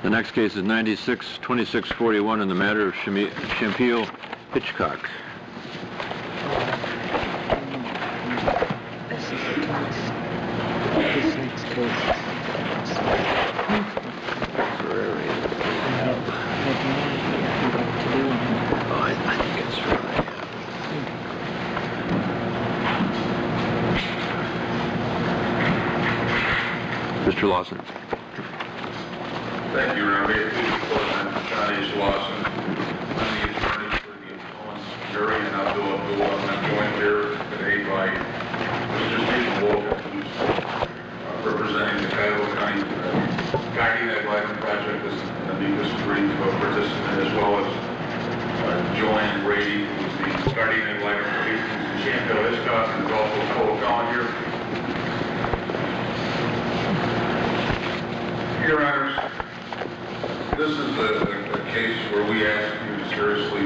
The next case is 96-2641 in the matter of Shampil Hitchcock. This next case. I think it's really... Mr. Lawson. Thank you, Your Honor. May it please the Court, I'm John H. Lawson. I'm the attorney for the appellants, Jerry and Abdul Abdullah, and I'm joined here today by Mr. Stephen Wolf, who's representing the Cuyahoga County Guiding Ed Lighting Project as an amicus brief participant, as well as Joanne Brady, who's the Guardian Ad Litem for Shampil Hitchcock, and also Cole Collin here. Your Honors, this is a case where we ask you to seriously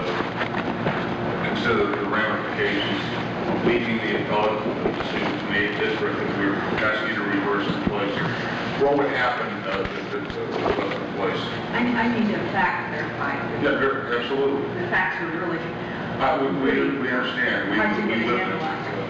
consider the ramifications of leaving the appellate decision to make district that we're asking you to reverse in place. What would happen if it wasn't in place? I need a fact verified. Yeah, absolutely. The facts are really... we understand. We live in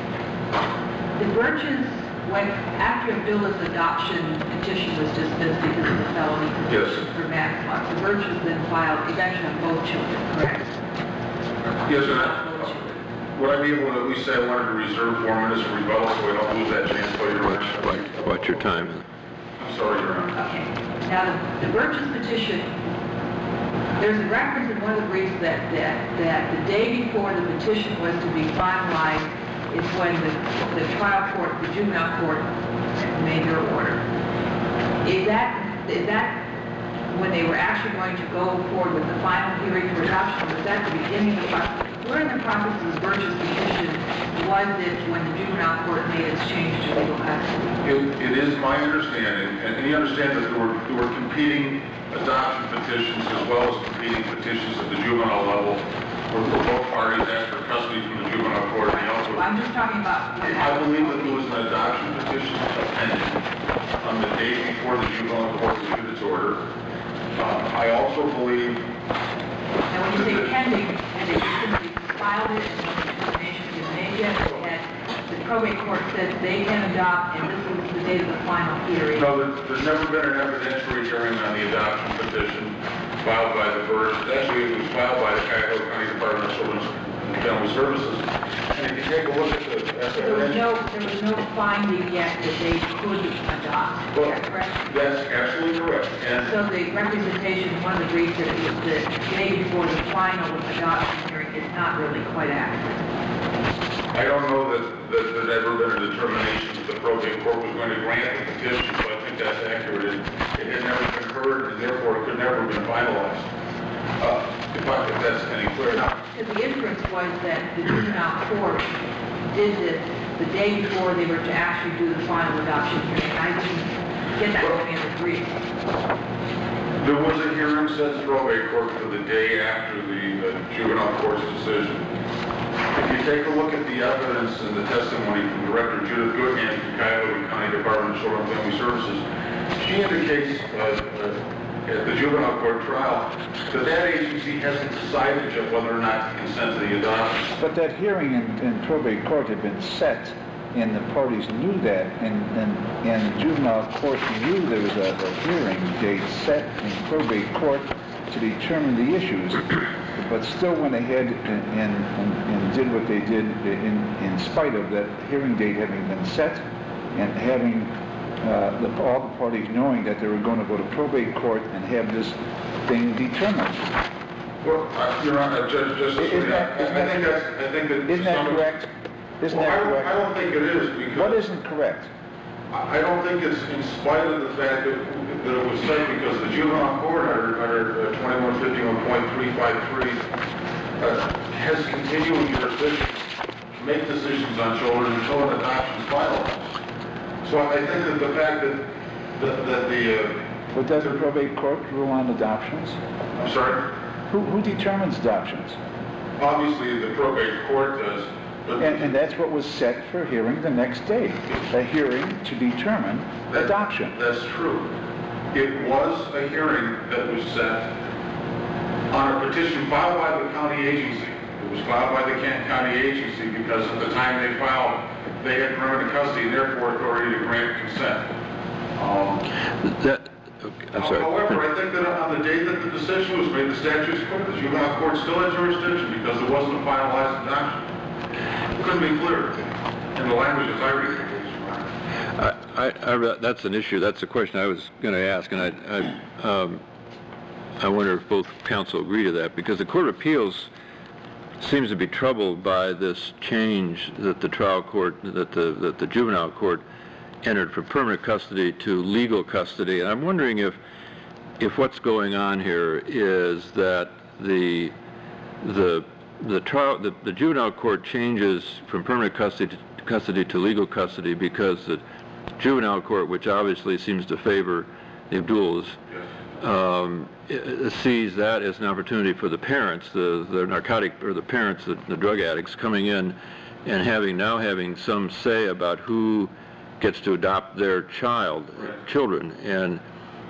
The Birches, after Abdullah's adoption petition was dismissed because of the felony conviction for manslaughter, the Birches then filed eventually on both children, correct? Yes, sir. Would I be able to at least say I wanted to reserve 4 minutes of rebuttal so we don't lose that chance by your honor? Watch your time. I'm sorry, Your Honor. Okay. Now, the Birches petition, there's a reference in one of the briefs that the day before the petition was to be finalized is when the trial court, the juvenile court, made their order. Is that when they were actually going to go forward with the final hearing for adoption? Was that the beginning of the process? Where in the process of the Birches petition was it when the juvenile court made its change to legal custody? It is my understanding, and you understand that there were competing adoption petitions as well as competing petitions at the juvenile level where both parties asked for custody from the juvenile court. I'm just talking about... I believe that there was an adoption petition pending on the day before the juvenile court issued its order. I also believe... Now when you say pending, and they simply filed it, and no determination was made yet, and the probate court said they can adopt, and this was the date of the final hearing. No, there's never been an evidentiary hearing on the adoption petition filed by the Birches. Actually, it was filed by the Cuyahoga County Department of Children's and Family Services. And if you take a look at the there was no finding yet that they could adopt. Well, is that correct? That's absolutely correct. And so the representation, one of the briefs, that it was the day before the final adoption hearing is not really quite accurate. I don't know that there's ever been a determination that the probate court was going to grant the petition, so I think that's accurate. It had never been heard, and therefore it could never have been finalized. If that's any clearer. Because the inference was that the juvenile court did this the day before they were to actually do the final adoption hearing. I didn't get that going in the brief. There was a hearing set in the probate court for the day after the juvenile court's decision. If you take a look at the evidence and the testimony from Director Judith Goodhand from Cuyahoga County Department of Children and Family Services, she indicates at the juvenile court trial that agency hasn't decided yet whether or not to consent to the adoption. But that hearing in probate court had been set, and the parties knew that, and juvenile court knew there was a hearing date set in probate court to determine the issues, but still went ahead and did what they did in spite of that hearing date having been set and having all the parties knowing that they were going to go to probate court and have this thing determined. Well, Your Honor, Justice, isn't that correct? Isn't that correct? I don't think it is because... What isn't correct? I don't think it's in spite of the fact that it was said because the juvenile court under 2151.353 has continuing jurisdiction to make decisions on children until an adoption is finalized. So I think that the fact that the... But does the probate court rule on adoptions? I'm sorry? Who determines adoptions? Obviously the probate court does. And that's what was set for hearing the next day, a hearing to determine adoption. That's true. it was a hearing that was set on a petition filed by the county agency. It was filed by the Kent County agency because at the time they filed, they had permanent custody and therefore authority to grant consent. I'm sorry. However, I think that on the day that the decision was made, the statute's clear. The juvenile court still had jurisdiction because it wasn't a finalized adoption. It couldn't be clearer. In the language as I read it. That's an issue. That's a question I was going to ask, and I wonder if both counsel agree to that, because the Court of Appeals seems to be troubled by this change that the trial court, that the juvenile court entered from permanent custody to legal custody, and I'm wondering if what's going on here is that the juvenile court changes from permanent custody to legal custody because the juvenile court, which obviously seems to favor the Abduls, sees that as an opportunity for the parents, the narcotic, or the parents, the drug addicts, coming in and having some say about who gets to adopt their children. And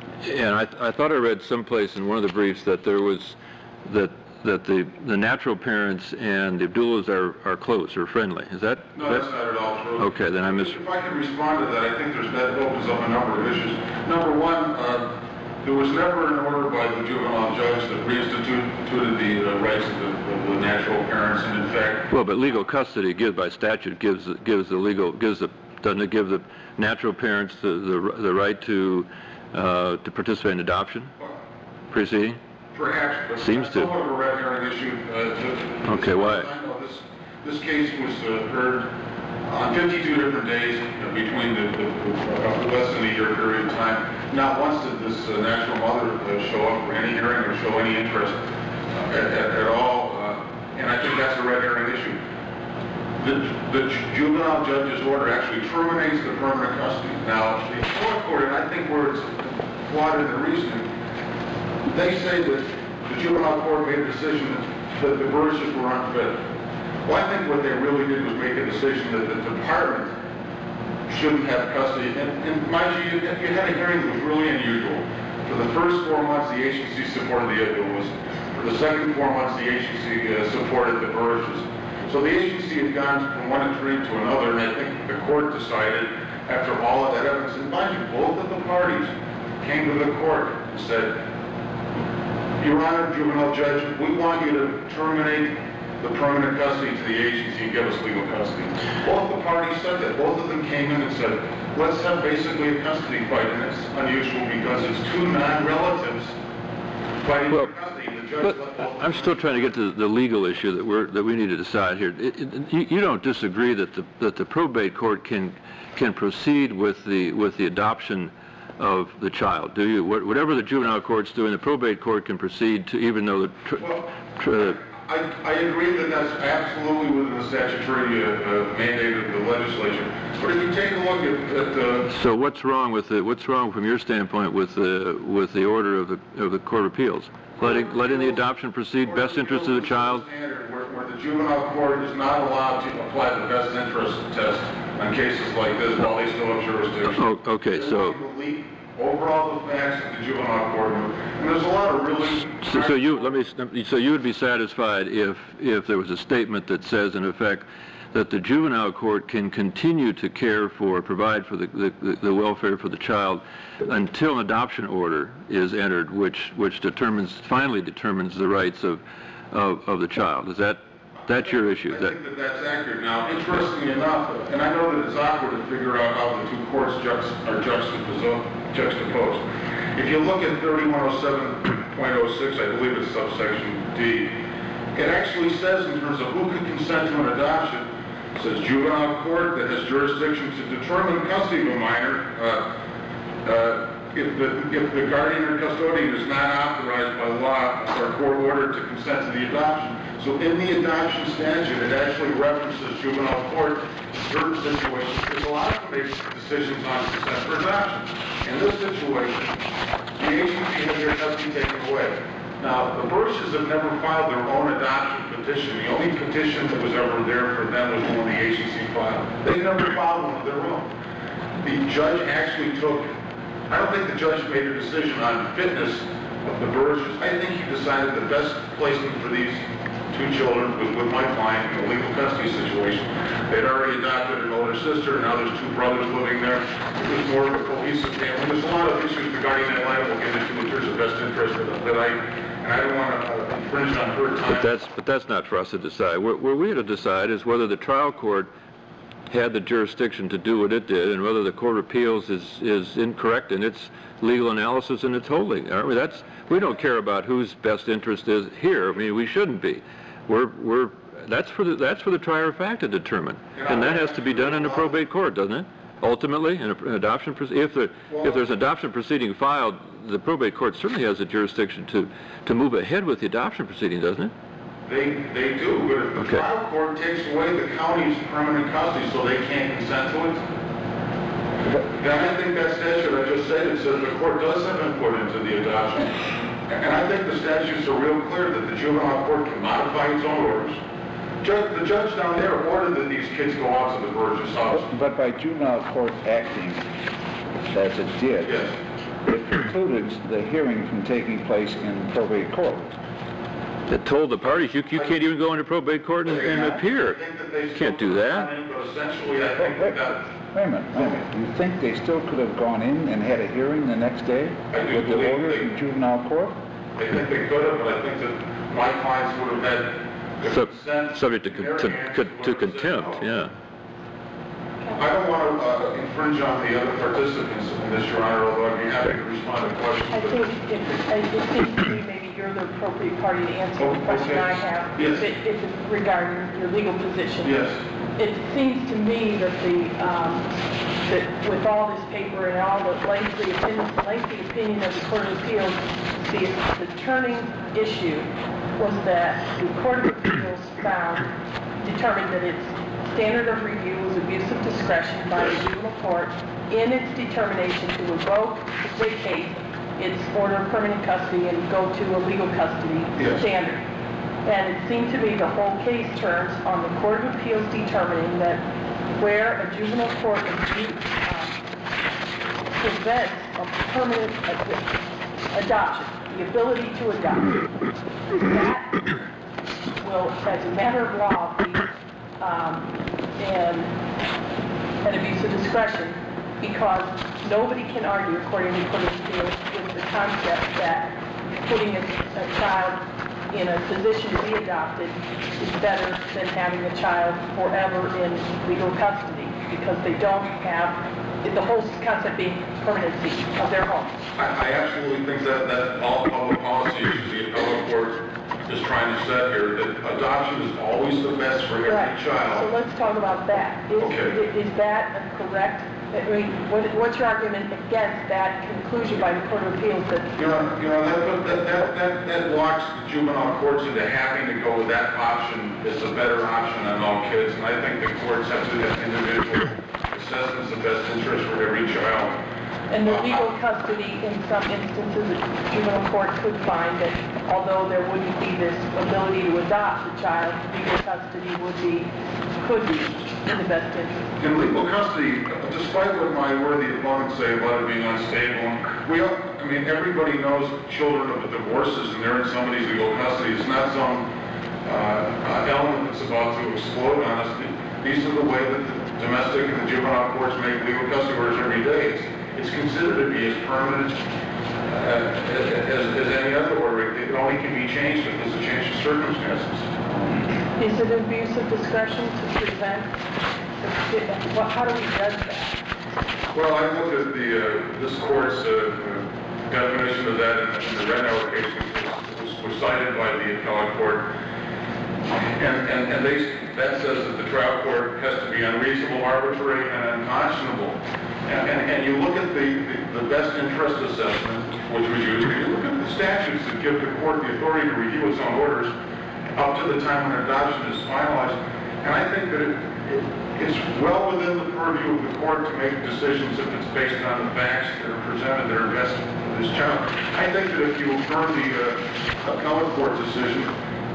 I thought I read someplace in one of the briefs that there was that the natural parents and the Abdullahs are close or friendly. Is that? No, that's not at all true. Okay, then I missed. If I can respond to that, I think that opens up a number of issues. Number one, there was never an order by the juvenile judge that reinstituted the rights of the natural parents, and in fact. Well, but legal custody, by statute, doesn't it give the natural parents the right to participate in adoption proceeding? Perhaps, but seems that's to. somewhat of a red herring issue. Okay, why? I know this case was heard on 52 different days between the less than a year period of time. Not once did this natural mother show up for any hearing or show any interest at all, and I think that's a red herring issue. The juvenile judge's order actually terminates the permanent custody. Now, the appellate court, and I think where it's flawed in the reasoning, they say that the juvenile court made a decision that the Burrishes were unfit. Well, I think what they really did was make a decision that the department shouldn't have custody. And mind you, you had a hearing that was really unusual. For the first 4 months, the agency supported the Abdullahs. For the second 4 months, the agency supported the Burrishes. So the agency had gone from one extreme to another, and I think the court decided, after all of that evidence, and mind you, both of the parties came to the court and said, Your Honor, juvenile judge, we want you to terminate the permanent custody to the agency and give us legal custody. Both the parties said that. Both of them came in and said, let's have basically a custody fight, and it's unusual because it's two non-relatives fighting for custody. The judge let both of them. I'm still trying to get to the legal issue that we need to decide here. You don't disagree that the probate court can proceed with the adoption of the child, do you? Whatever the juvenile court's doing, the probate court can proceed to, even though I agree that that's absolutely within the statutory mandate of the legislature. But if you take a look at the... So what's wrong from your standpoint with the order of the Court of Appeals? Letting the adoption proceed, best interest of the child? Where the juvenile court is not allowed to apply the best interest test on cases like this while they still have jurisdiction. Oh, okay, so... Overall, the facts of the juvenile court, and there's a lot of really... So you would be satisfied if there was a statement that says, in effect, that the juvenile court can continue to provide for the welfare for the child until an adoption order is entered, which finally determines the rights of the child. That's your issue? I think that's accurate. Now, interestingly enough, and I know that it's awkward to figure out how the two courts are juxtaposed. If you look at 3107.06, I believe it's subsection D, it actually says in terms of who can consent to an adoption, it says juvenile court that has jurisdiction to determine custody of a minor if the guardian or custodian is not authorized by law or court order to consent to the adoption. So in the adoption statute, it actually references juvenile court in certain situations. There's a lot of basic decisions on consent for adoption. In this situation, the agency has their custody taken away. Now, the Burrishes have never filed their own adoption petition. The only petition that was ever there for them was one the agency filed. They never filed one of their own. The judge actually took I don't think the judge made a decision on fitness of the Burges. I think he decided the best placement for these two children was with my client in a legal custody situation. They'd already adopted an older sister, and now there's two brothers living there. It was more of a cohesive family. There's a lot of issues regarding that line we'll get into in terms of best interest and I don't want to infringe on her time. But that's not for us to decide. Where we had to decide is whether the trial court had the jurisdiction to do what it did, and whether the Court of Appeals is incorrect in its legal analysis and its holding. Aren't we? We don't care about whose best interest is here. I mean, we shouldn't be. That's for the trier of fact to determine, and that has to be done in a probate court, doesn't it? Ultimately, in an adoption, if there's an adoption proceeding filed, the probate court certainly has the jurisdiction to move ahead with the adoption proceeding, doesn't it? They do, but if the trial court takes away the county's permanent custody so they can't consent to it, then I think that statute I just said, it says the court does have input into the adoption. And I think the statutes are real clear that the juvenile court can modify its own orders. The judge down there ordered that these kids go out to the Burgess house. But by juvenile court acting as it did, Yes. it precluded the hearing from taking place in probate court. It told the parties you can't even go into probate court and appear. You can't do that. But essentially, I think that... Wait a minute. You think they still could have gone in and had a hearing the next day I do with the believe order they- from juvenile court? I think they could have, but I think that my clients would have had the consent... Subject to contempt, yeah. I don't want to infringe on the other participants in this, Your Honor, although I'd be happy to respond to questions. I think it seems to me maybe you're the appropriate party to answer the question Okay. I have. Yes. If it's regarding your legal position. Yes. It seems to me that that with all this paper and all the lengthy opinion of the Court of Appeals, the turning issue was that the Court of Appeals determined that its standard of review was abuse of discretion by the juvenile court in its determination to revoke, vacate its order of permanent custody and go to a legal custody standard. And it seemed to me the whole case turns on the Court of Appeals determining that where a juvenile court prevents a permanent adoption, the ability to adopt, that will, as a matter of law, be an abuse of discretion, because nobody can argue, according to the Court of Appeals, with the concept that putting a child in a position to be adopted is better than having a child forever in legal custody, because they don't have the whole concept being permanency of their home. I absolutely think that all public policy issues the appellate court is trying to set here, that adoption is always the best for every Right. child. So let's talk about that. Is that a correct, I mean, what's your argument against that conclusion by the Court of Appeals that... That locks the juvenile courts into having to go with that option as a better option on all kids, and I think the courts have to have individual assessments of best interest for every child. And the legal custody, in some instances, the juvenile court could find that although there wouldn't be this ability to adopt the child, legal custody could be in the best interest. In legal custody, despite what my worthy opponents say about it being unstable, everybody knows children of divorces and they're in somebody's legal custody. It's not some element that's about to explode on us. These are the way that the domestic and the juvenile courts make legal custody orders every day. It's considered to be as permanent as any other order. It only can be changed if there's a change in circumstances. Is it abuse of discretion to prevent? How do we judge that? Well, I looked at this court's definition of that in the Renauer case, which was cited by the appellate court. And that says that the trial court has to be unreasonable, arbitrary, and unconscionable. And you look at the best interest assessment, which was used, and you look at the statutes that give the court the authority to review its own orders up to the time when adoption is finalized. And I think that it's well within the purview of the court to make decisions if it's based on the facts that are presented that are best for this child. I think that if you affirm the appellate court decision,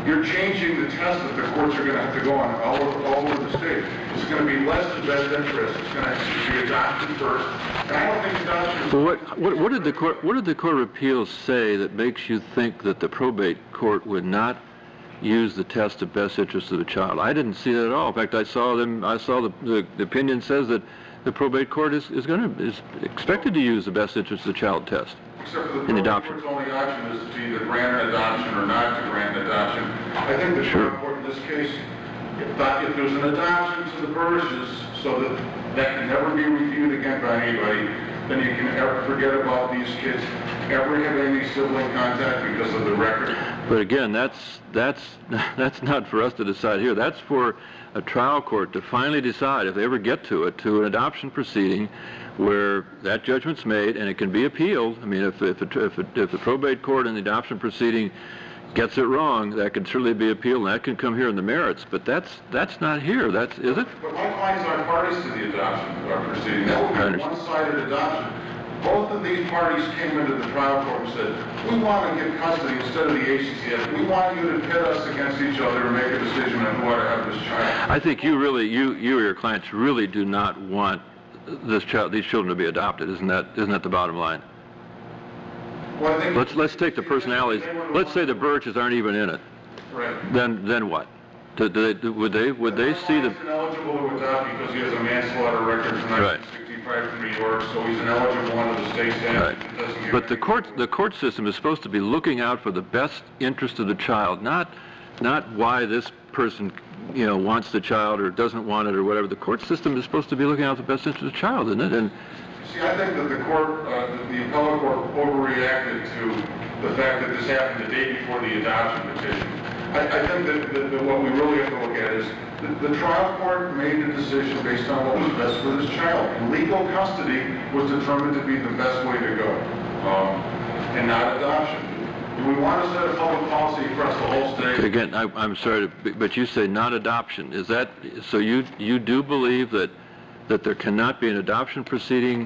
you're changing the test that the courts are going to have to go on all over the state. It's going to be less the best interest. It's going to be adoption first. And I don't think adoption is... Well, what did the Court of Appeals say that makes you think that the probate court would not use the test of best interest of the child? I didn't see that at all. In fact, I saw the opinion says that the probate court is expected to use the best interest of the child test. Except for the in probate adoption. court's only option is to either grant an adoption or not to grant an adoption. I think the trial court in this case, if there's an adoption to the Burrishes so that can never be reviewed again by anybody, then you can ever forget about these kids ever having any sibling contact because of the record. But again, that's not for us to decide here. That's for a trial court to finally decide, if they ever get to it, to an adoption proceeding where that judgment's made and it can be appealed. I mean, if the probate court in the adoption proceeding gets it wrong, that can certainly be appealed, and that can come here in the merits. But that's not here. Is it? But my clients aren't parties to the adoption proceeding. That would be a one-sided adoption. Both of these parties came into the trial court and said, we want to get custody instead of the agency. We want you to pit us against each other and make a decision on who ought to have this child. I think you or your clients really do not want these children to be adopted. Isn't that the bottom line? Well, I think Let's take the personalities. Let's say the Burrishes aren't even in it. Right. Then what? Would they see the... He's ineligible to adopt because he has a manslaughter record from 1965 from New York, so he's ineligible under the state statute. Right. But the court system is supposed to be looking out for the best interest of the child, not why this person wants the child or doesn't want it or whatever. The court system is supposed to be looking out for the best interest of the child, isn't it? And see, I think that the appellate court overreacted to the fact that this happened the day before the adoption petition. I think that what we really have to look at is the trial court made a decision based on what was best for this child. And legal custody was determined to be the best way to go, and not adoption. Do we want to set a public policy across the whole state? Again, I'm sorry, but you say not adoption. Is that so? You do believe that there cannot be an adoption proceeding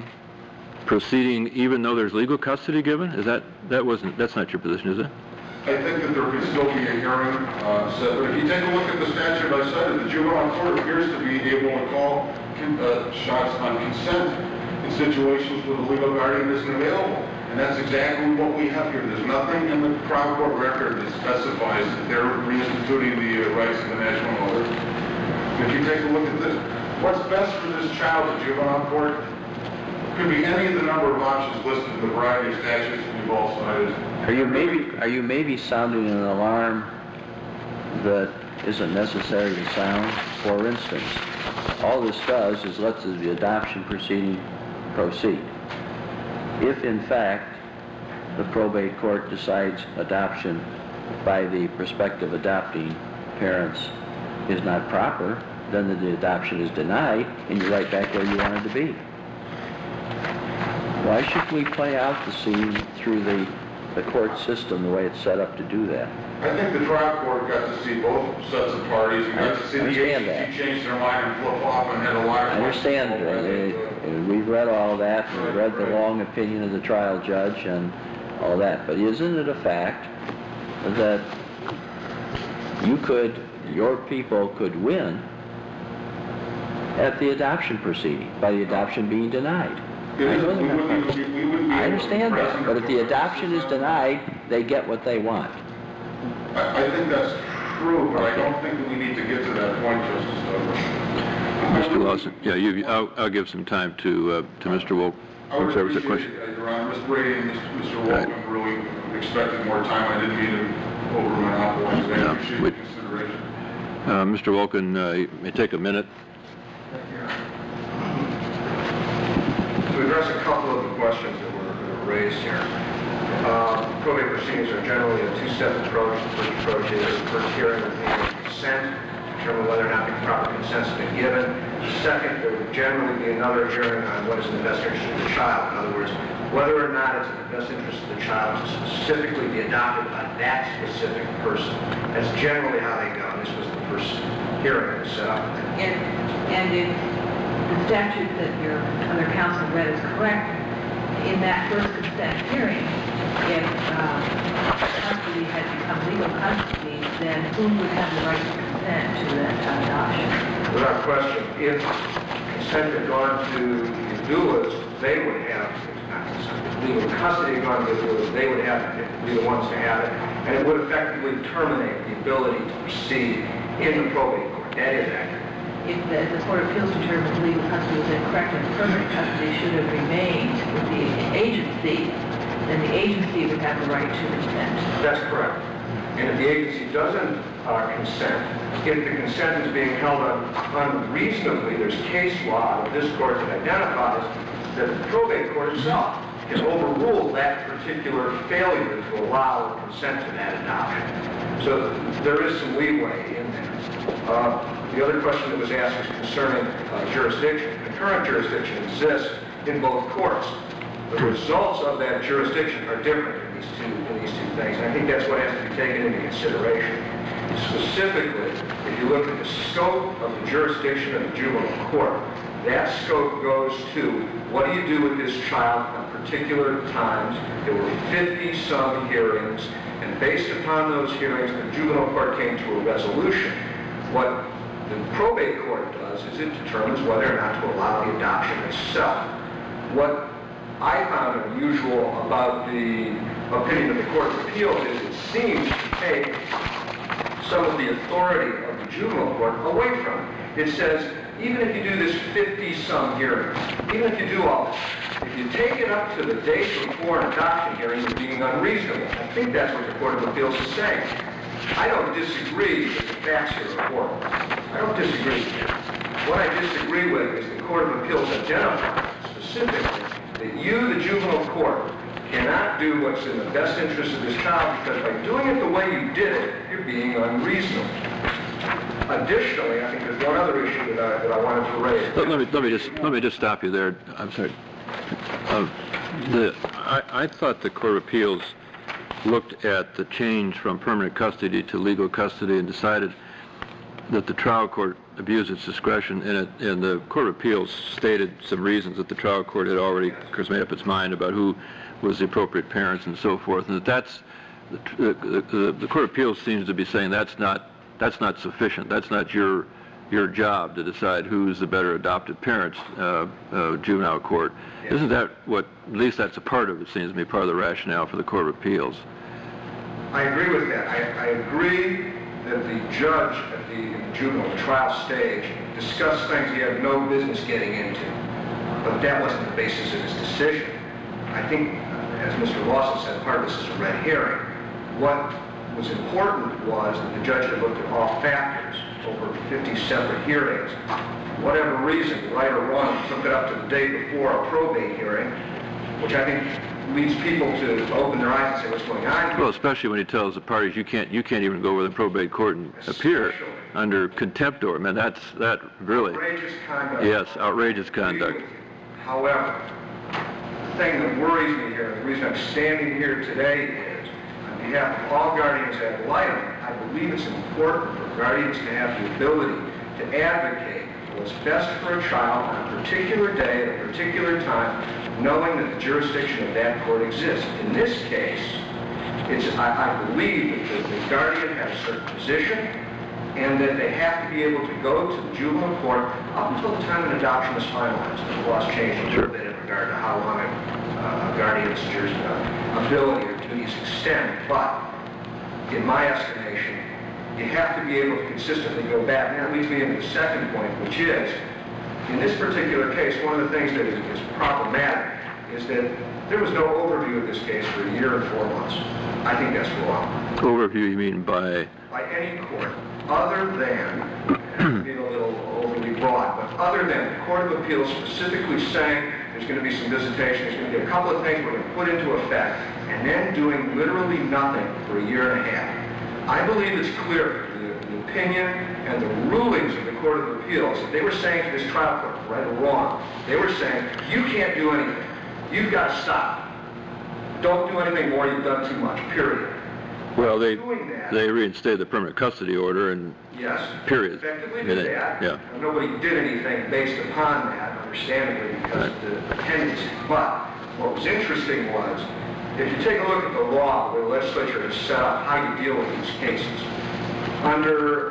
even though there's legal custody given? That's not your position, is it? I think that there could still be a hearing set, but if you take a look at the statute I cited, the juvenile court appears to be able to call shots on consent in situations where the legal guardian isn't available. And that's exactly what we have here. There's nothing in the trial court record that specifies that they're reinstituting the rights of the national mother. If you take a look at this, what's best for this child, the juvenile court, could be any of the number of options listed in the variety of statutes we've all cited. Are you maybe sounding an alarm that isn't necessary to sound? For instance, all this does is lets the adoption proceeding proceed. If in fact the probate court decides adoption by the prospective adopting parents is not proper, then the adoption is denied and you're right back where you wanted to be. Why should we play out the scene through the court system the way it's set up to do that? I think the trial court got to see both sets of parties and got to see the agency change their mind and flip-flop and had a lot of... I understand. We've read all that, and we've read the long opinion of the trial judge and all that, but isn't it a fact that your people could win at the adoption proceeding by the adoption being denied? I understand that, but if the adoption is denied, they get what they want. I think that's true, but I don't think that we need to get to that point, Justice Douglas. Mr. Lawson, yeah, I'll give some time to Mr. Wolk. I would appreciate it, Your Honor. Ms. Brady and Mr. Wolk really expected more time. I didn't mean to over-monopolize that. I appreciate the consideration. Mr. Wolken, you may take a minute. To address a couple of the questions that were raised here, probate proceedings are generally a two-step approach. The first approach is the first hearing with the consent, determine whether or not the proper consent has been given. Second, there would generally be another hearing on what is in the best interest of the child. In other words, whether or not it's in the best interest of the child to specifically be adopted by that specific person. That's generally how they go. This was the first hearing that was set up. And if the statute that your other counsel read is correct, in that first consent hearing, if custody had become legal custody, then who would have the right to consent to that adoption? Without question, if consent had gone to the doulas, they would have, not consent, if legal custody had gone to the doulas, they would have to be the ones to have it, and it would effectively terminate the ability to proceed in the probate court. That is accurate. If the Court of Appeals determined legal custody was incorrect and permanent custody should have remained with the agency, then the agency would have the right to consent. That's correct. And if the agency doesn't consent, if the consent is being held unreasonably, there's case law of this court that identifies that the probate court itself can overrule that particular failure to allow consent to that adoption. So there is some leeway in there. The other question that was asked was concerning jurisdiction. Concurrent jurisdiction exists in both courts. The results of that jurisdiction are different in these two things, and I think that's what has to be taken into consideration. Specifically, if you look at the scope of the jurisdiction of the juvenile court, that scope goes to what do you do with this child at particular times. There were 50-some hearings, and based upon those hearings, the juvenile court came to a resolution. What the probate court does is it determines whether or not to allow the adoption itself. What I found unusual about the opinion of the Court of Appeals is it seems to take some of the authority of the juvenile court away from it. It says, even if you do this 50-some hearings, even if you do all this, if you take it up to the date before an adoption hearing, you're being unreasonable. I think that's what the Court of Appeals is saying. I don't disagree that the facts here are horrible. I don't disagree with that. What I disagree with is the Court of Appeals identifies specifically that you, the juvenile court, cannot do what's in the best interest of this child because by doing it the way you did it, you're being unreasonable. Additionally, I think there's one other issue that I wanted to raise. Let me just stop you there. I'm sorry. I thought the Court of Appeals looked at the change from permanent custody to legal custody and decided that the trial court abused its discretion, and the Court of Appeals stated some reasons that the trial court had already, of course, made up its mind about who was the appropriate parents and so forth, and that's the Court of Appeals seems to be saying that's not sufficient. That's not your job to decide who's the better adopted parents, juvenile court. Yes. Isn't that what, at least that's a part of it, seems to me, part of the rationale for the Court of Appeals? I agree with that. I agree that the judge at the juvenile trial stage discussed things he had no business getting into, but that wasn't the basis of his decision. I think, as Mr. Lawson said, part of this is a red herring. What was important was that the judge had looked at all factors over 50 separate hearings. Whatever reason, right or wrong, took it up to the day before a probate hearing, which I think leads people to open their eyes and say, what's going on here? Well, especially when he tells the parties you can't even go over the probate court and appear under contempt order. Man, that really outrageous conduct. Yes, outrageous conduct. However, the thing that worries me here, the reason I'm standing here today is, on behalf of all guardians ad litem, I believe it's important for guardians to have the ability to advocate what's best for a child on a particular day at a particular time, knowing that the jurisdiction of that court exists. In this case, I believe that the guardian has a certain position and that they have to be able to go to the juvenile court up until the time an adoption is finalized. The law's changed a little bit in regard to how long a guardian's ability or duties extend, but in my estimation, you have to be able to consistently go back. And that leads me into the second point, which is, in this particular case, one of the things that is problematic is that there was no overview of this case for a year and 4 months. I think that's wrong. Overview, you mean by? By any court, other than, being a little overly broad, but other than the Court of Appeals specifically saying there's going to be some visitation, there's going to be a couple of things we're going to put into effect, and then doing literally nothing for a year and a half. I believe it's clear from the opinion and the rulings of the Court of Appeals that they were saying to this trial court, right or wrong, they were saying, you can't do anything. You've got to stop. Don't do anything more. You've done too much, period. Well, they reinstated the permanent custody order and yes, period. Effectively did that. Yeah. Nobody did anything based upon that, understandably, because of the tendency. But what was interesting was, if you take a look at the law where the legislature has set up how you deal with these cases, Under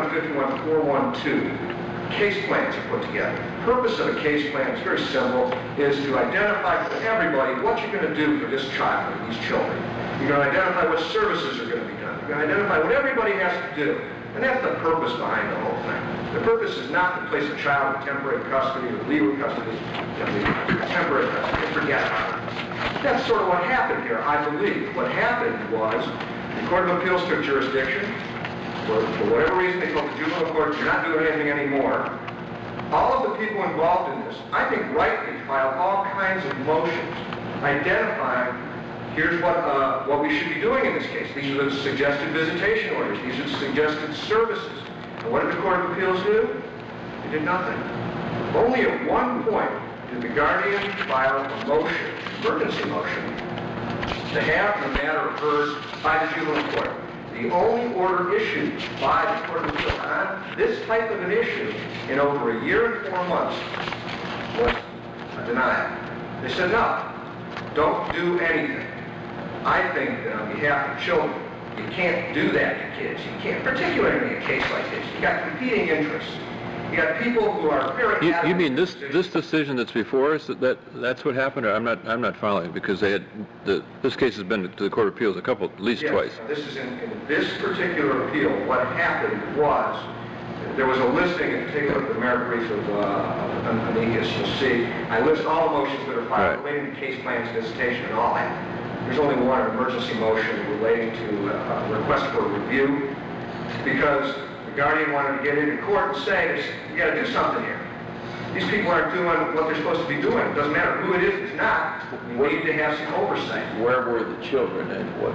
2151.412, case plans are put together. The purpose of a case plan is very simple, is to identify for everybody what you're going to do for this child or these children. You're going to identify what services are going to be done. You're going to identify what everybody has to do. And that's the purpose behind the whole thing. The purpose is not to place a child in temporary custody or legal custody, temporary custody, and forget about it. That's sort of what happened here, I believe. What happened was the Court of Appeals took jurisdiction. For whatever reason, they told the juvenile court, you're not doing anything anymore. All of the people involved in this, I think rightly, filed all kinds of motions identifying, here's what we should be doing in this case. These are the suggested visitation orders. These are the suggested services. And what did the Court of Appeals do? They did nothing. Only at one point did the guardian file a motion, emergency motion, to have the matter heard by the juvenile court. The only order issued by the Court of Appeals on this type of an issue in over a year and 4 months was a denial. They said, no, don't do anything. I think that on behalf of children, you can't do that to kids. You can't, particularly in a case like this. You got competing interests. You got people who are very You mean this decision that's before us, that's what happened? Or I'm not following, because they had this case has been to the Court of Appeals at least twice. This is in this particular appeal. What happened was there was a listing. If you take a look at the merit brief of amicus, you'll see I list all the motions that are filed relating to case plans, visitation, and all that. There's only one emergency motion relating to request for review, because the guardian wanted to get into court and say, you got to do something here. These people aren't doing what they're supposed to be doing. It doesn't matter who it is, it's not. We need to have some oversight. Where were the children and what?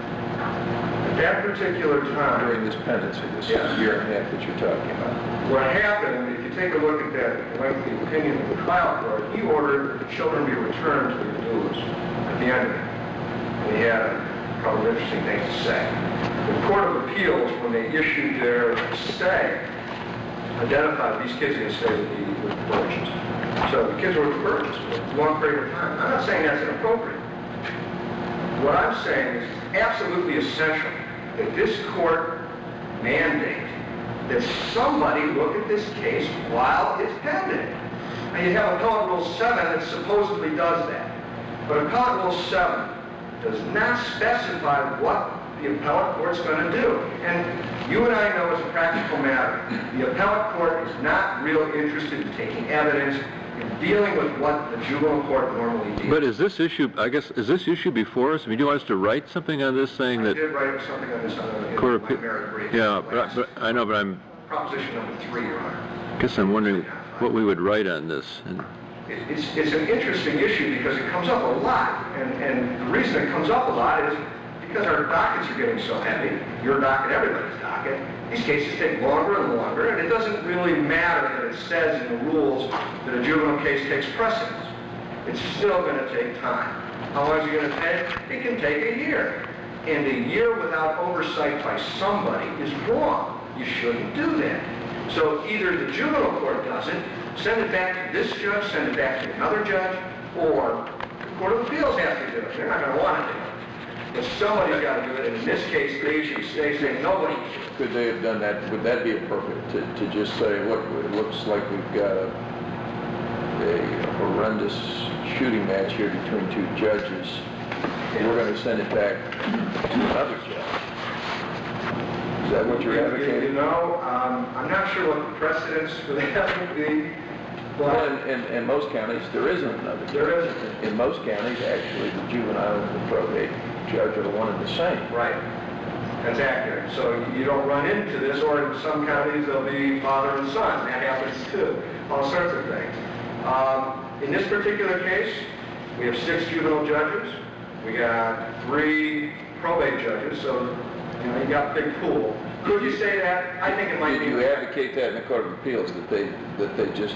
At that particular time, During this pendency, this year and a half that you're talking about. what happened, if you take a look at that lengthy opinion of the trial court, he ordered that the children be returned to the doulas at the end of it. And he had a couple of interesting things to say. The Court of Appeals, when they issued their stay, identified these kids in the stay with the virgins. So the kids were with the virgins for a long period of time. I'm not saying that's inappropriate. What I'm saying is it's absolutely essential that this court mandate that somebody look at this case while it's pending. And you have Appellate Rule 7 that supposedly does that. But Appellate Rule 7 does not specify what the appellate court's going to do. And you and I know as a practical matter, the appellate court is not real interested in taking evidence and dealing with what the juvenile court normally deals with. But is this issue, I guess, is this issue before us? I mean, do you want us to write something on this saying that... I did write something on this in Court my of merit brief. Yeah, but I know, but I'm... Proposition number 3, Your Honor. I guess I'm wondering what we would write on this. And It's an interesting issue because it comes up a lot. And the reason it comes up a lot is because our dockets are getting so heavy, your docket, everybody's docket, these cases take longer and longer, and it doesn't really matter that it says in the rules that a juvenile case takes precedence. It's still going to take time. How long is it going to take? It can take a year. And a year without oversight by somebody is wrong. You shouldn't do that. So either the juvenile court does it, send it back to this judge, send it back to another judge, or the Court of Appeals has to do it. They're not going to want to do it. But somebody's got to do it, and in this case, they usually say nobody should. Could they have done that? Would that be appropriate to just say, look, it looks like we've got a horrendous shooting match here between two judges, and we're going to send it back to another judge? Is that what you're advocating? You know, I'm not sure what the precedence for that would be. Well, in most counties, there isn't another judge. There isn't. In most counties, actually, the juvenile and the probate judge are one and the same. Right. That's accurate. So you don't run into this, or in some counties, they'll be father and son. That happens too. All sorts of things. In this particular case, we have 6 juvenile judges. We got 3 probate judges, so you got a big pool. Could you say that? I think it might be. Did you advocate that in the Court of Appeals, that they just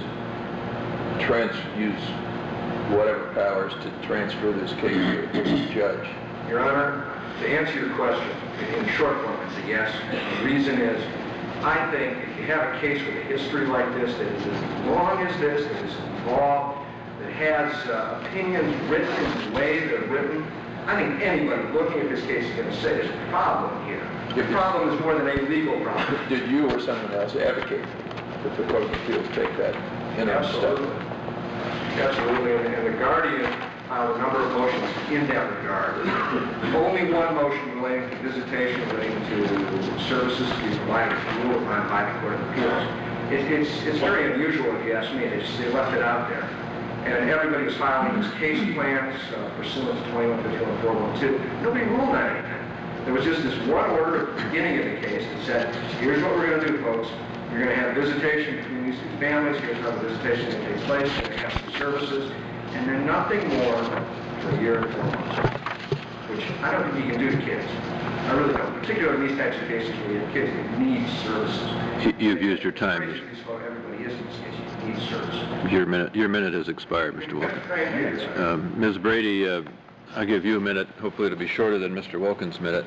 use whatever powers to transfer this case to a different judge? Your Honor, to answer your question, in short form, it's a yes. The reason is, I think if you have a case with a history like this, that is as long as this, that is involved, that has opinions written in the way they're written, I think anybody looking at this case is going to say there's a problem here. The problem is more than a legal problem. Did you or someone else advocate that the Court of Appeals take that in our step? Absolutely. And the Guardian filed a number of motions in that regard. Only one motion relating to visitation, relating to services to be provided, ruled upon by the Court of Appeals. It's very unusual, if you ask me. They left it out there. And everybody was filing these case plans pursuant to 2151-412. Nobody ruled on anything. There was just this one order at the beginning of the case that said, here's what we're going to do, folks. You're going to have visitation between these two families. Here's how the visitation is going to take place. You're going to have some services. And then nothing more for a year and 4 months, which I don't think you can do to kids. I really don't, particularly in these types of cases where you have kids that need services. You've used your time. Everybody is in this case. You need services. Your minute has expired, Mr. Wilkins. Ms. Brady, I'll give you a minute. Hopefully it'll be shorter than Mr. Wilkins' minute.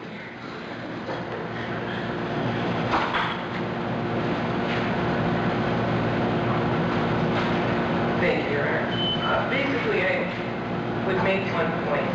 Thank you, Your Honor. Basically, I would make one point.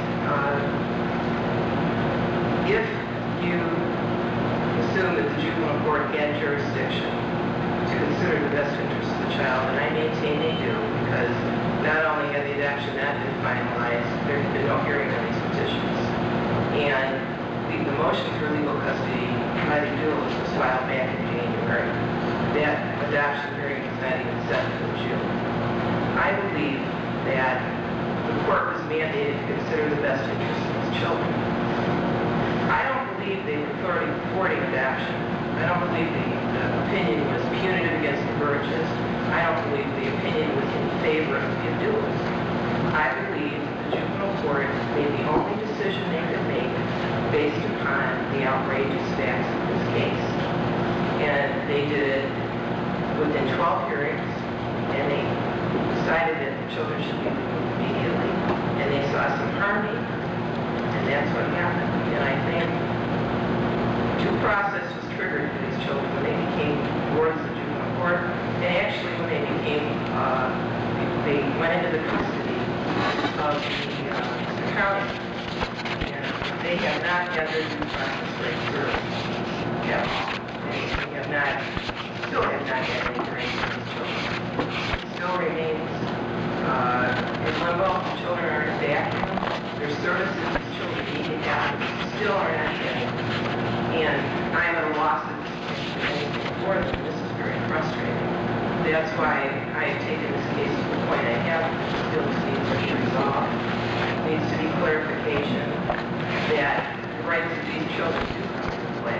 If you assume that the juvenile court had jurisdiction to consider the best interest of the child, and I maintain they do, because not only had the adoption not been finalized, there had been no hearing on these petitions, and the motion for legal custody by the dualist was filed back in January. That adoption hearing was not even set until June. I believe that the court was mandated to consider the best interest of its children. I don't believe they were authority supporting adoption. I don't believe the opinion was punitive against the Burges. I don't believe the opinion was in favor of the dualist. I believe the juvenile court made the only decision they could make based upon the outrageous facts of this case. And they did it within 12 hearings, and they decided that the children should be removed immediately, and they saw some harmony, and that's what happened. And I think due process was triggered for these children when they became wards of the juvenile court, and actually when they became, they went into the custody of the county, and they have not had their due process rate served at all. They have not, still have not had any hearings for these children. Still remains in limbo. The children are in vacuum. Their services these children need to have still are not getting. And I'm at a loss at this point for anything more than this is very frustrating. That's why I have taken this case to the point I have. It still needs to be resolved. There needs to be clarification that the rights of these children do come into play.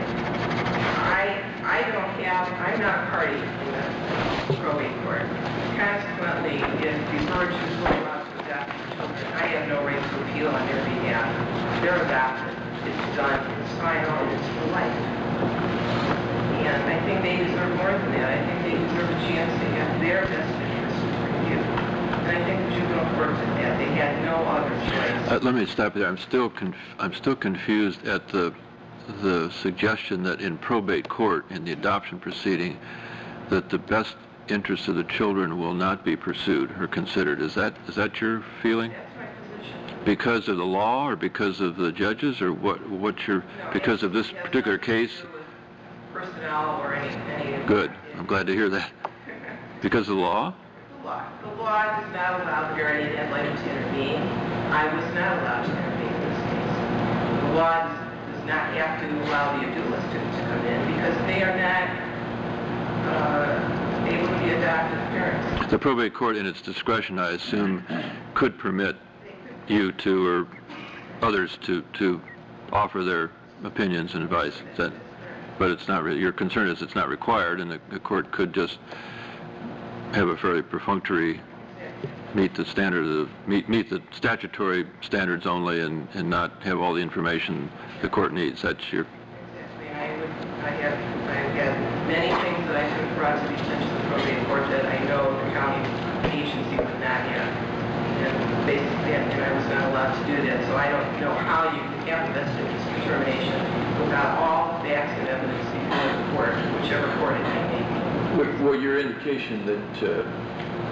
I'm not a party in the probate court. Consequently, if the Burges were allowed to adopt the children, I have no right to appeal on their behalf. They're adopted. It's done. It's final. And it's for life. And I think they deserve more than that. I think they deserve a chance to have their best interests reviewed. And I think the juvenile court did that. They had no other choice. Let me stop there. I'm still confused at the suggestion that in probate court, in the adoption proceeding, that the best interests of the children will not be pursued or considered. Is that your feeling? That's my position. Because of the law, or because of the judges, or what's your, because of this particular case? Personnel or any Good. I'm glad to hear that. Because of the law? The law does not allow the guardian ad litem to intervene. I was not allowed to intervene in this case. The law does not have to allow the dualist to come in because they are not able to be adopted parents. The probate court, in its discretion, I assume, could permit you to, or others to offer their opinions and advice. But it's not really, your concern is it's not required, and the court could just have a fairly perfunctory, meet the statutory standards only, and not have all the information the court needs. That's your... I have many things that I could have brought to the attention of the probate court that I know the county agency would not have. And basically, I was not allowed to do that, so I don't know how you can have a best interest determination without all the facts and evidence before the court, whichever court it may be. Well, your indication that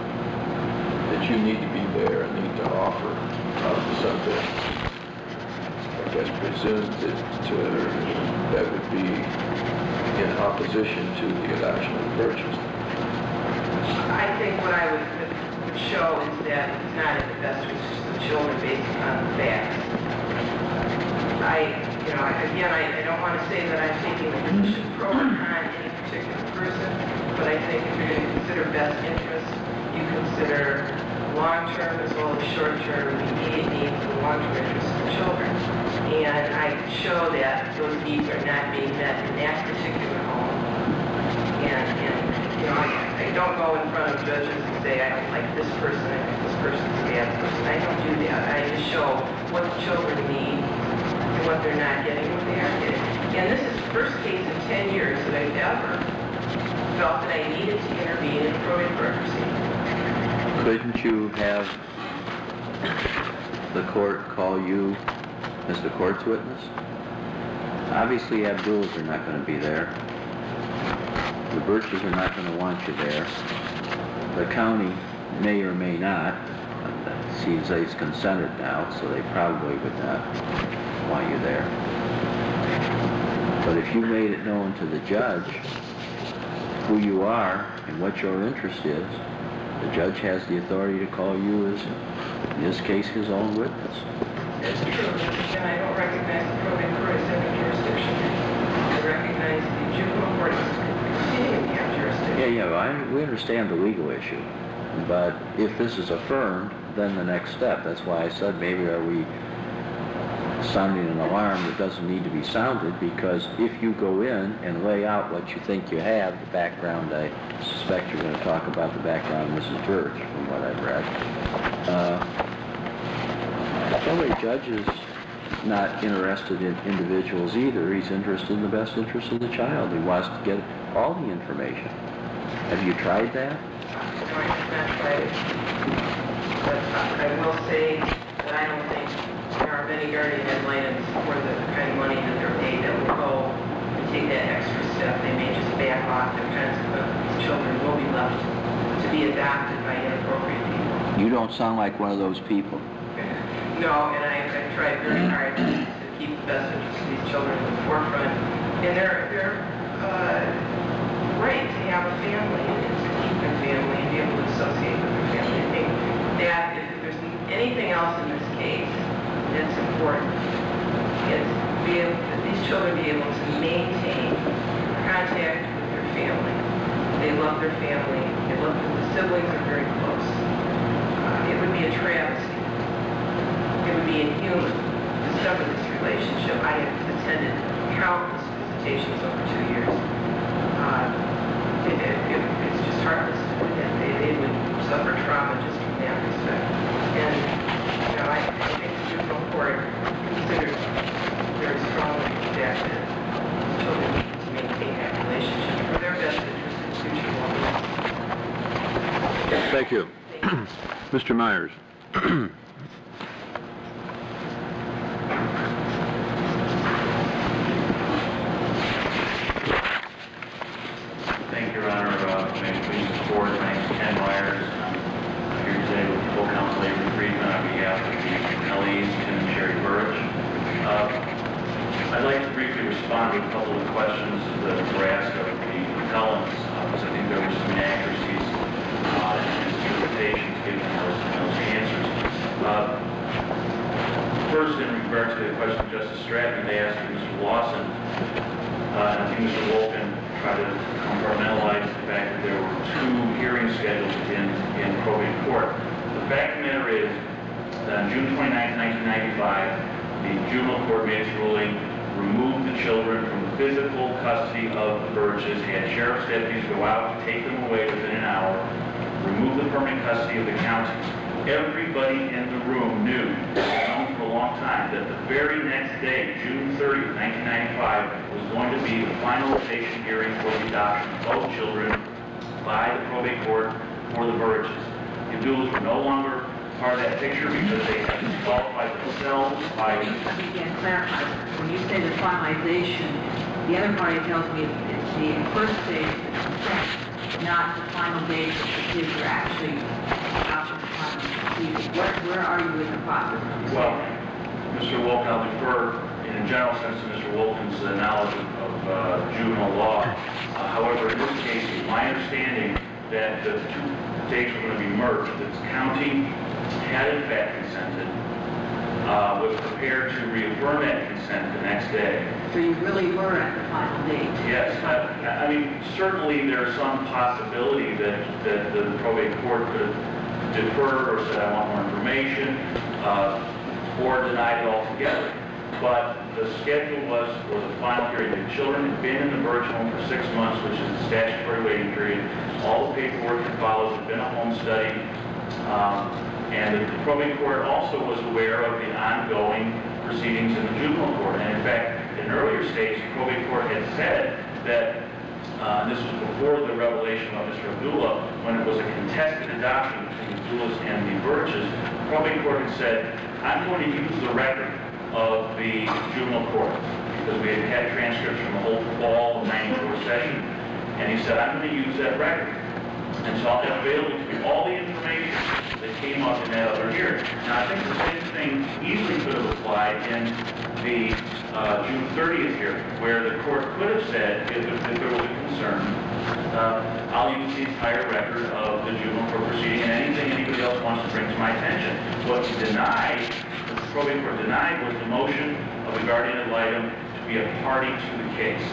you need to be there and need to offer something guess, presumed that would be in opposition to the adoption of the Birches. I think what I would show is that it's not in the best interest of the children based upon the facts. I don't want to say that I'm taking a position pro or con any particular person, but I think if you're going to consider best interest, you consider long-term as well as short-term, the immediate needs and long-term interests of the children. And I show that those needs are not being met in that particular home. I don't go in front of judges and say, I don't like this person, I think this person's a bad person. I don't do that. I just show what the children need and what they're not getting, what they are getting. And this is the first case in 10 years that I've ever felt that I needed to intervene in a probate court proceeding. Couldn't you have the court call you as the court's witness? Obviously, Abduls are not going to be there. The Birches are not going to want you there. The county may or may not. It seems that it's consented now, so they probably would not want you there. But if you made it known to the judge who you are and what your interest is, the judge has the authority to call you as, in this case, his own witness. That's true, and I don't recognize the probate court as having jurisdiction. I recognize the juvenile court as continuing to have jurisdiction. Yeah, we understand the legal issue. But if this is affirmed, then the next step, that's why I said maybe are we sounding an alarm that doesn't need to be sounded, because if you go in and lay out what you think you have, the background, I suspect you're going to talk about the background of Mrs. Birch, from what I've read. The judge is not interested in individuals either. He's interested in the best interest of the child. He wants to get all the information. Have you tried that? No, I have not tried it. But I will say that I don't think there are many guardian ad litems for the kind of money that they're paid that will go and take that extra step. They may just back off. Their consequent children will be left to be adopted by inappropriate people. You don't sound like one of those people. No, and I've tried very hard to keep the best interest of these children in the forefront. And their right to have a family is to keep their family and be able to associate with their family. I think that if there's anything else in this case that's important, is that these children be able to maintain contact with their family. They love their family. They love the siblings are very close. It would be a travesty. It would be inhuman to sever this relationship. I have attended countless visitations over 2 years. It's just heartless to do that. They would suffer trauma just from that respect. And, I think the juvenile court considers very strongly that children need to maintain that relationship for their best interest in future well-being. Thank you. Mr. Myers. Thank you, Your Honor. May it please the Court, my name is Ken Myers. I'm here today with full counsel Avery Friedman on behalf of the Kelly's, Tim and Sherry Birch. I'd like to briefly respond to a couple of questions that were asked of the appellants, because I think there were some inaccuracies and interpretations given in those answers. First, in regards to the question Justice Stratton asked of Mr. Lawson, I think Mr. Wolkin tried to compartmentalize the fact that there were 2 hearings scheduled in probate court. The fact of the matter is that on June 29, 1995, the juvenile court made its ruling, removed the children from the physical custody of the Birches, had sheriff's deputies go out to take them away within an hour, remove the permanent custody of the county. Everybody in the room knew, known for a long time, that the very next day, June 30, 1995, was going to be the finalization hearing for the adoption of both children by the probate court for the Birches. The Abduls were no longer part of that picture because they had disqualified themselves by... Let me again clarify. When you say the finalization, the other party tells me it's the first stage of the consent, not the final date that the kids are actually adopted. Where are you in the process? Well, Mr. Wilkin, I'll defer in a general sense to Mr. Wilkin's knowledge of juvenile law. However, in this case, it's my understanding that the two dates were going to be merged. The county had in fact consented, was prepared to reaffirm that consent the next day. So you really were at the final date? Yes. I mean, certainly there's some possibility that the probate court could have deferred or said, I want more information, or denied it altogether. But the schedule was for the final hearing. The children had been in the Burge home for 6 months, which is the statutory waiting period. All the paperwork had followed, had been a home study. And the probate court also was aware of the ongoing proceedings in the juvenile court. And in fact, in an earlier stage, the probate court had said that, this was before the revelation of Mr. Abdullah, when it was a contested adoption between the Abdullahs and the Burges, the probate court had said, I'm going to use the record of the juvenile court, because we had transcripts from the whole fall of '94 session, and he said, I'm going to use that record. And so I'll have available to me all the information that came up in that other hearing. Now, I think the same thing easily could have applied in the June 30th hearing, where the court could have said, if there was a concern, I'll use the entire record of the juvenile court proceeding and anything anybody else wants to bring to my attention. What he denied, what the probate court denied, was the motion of the guardian ad litem to be a party to the case.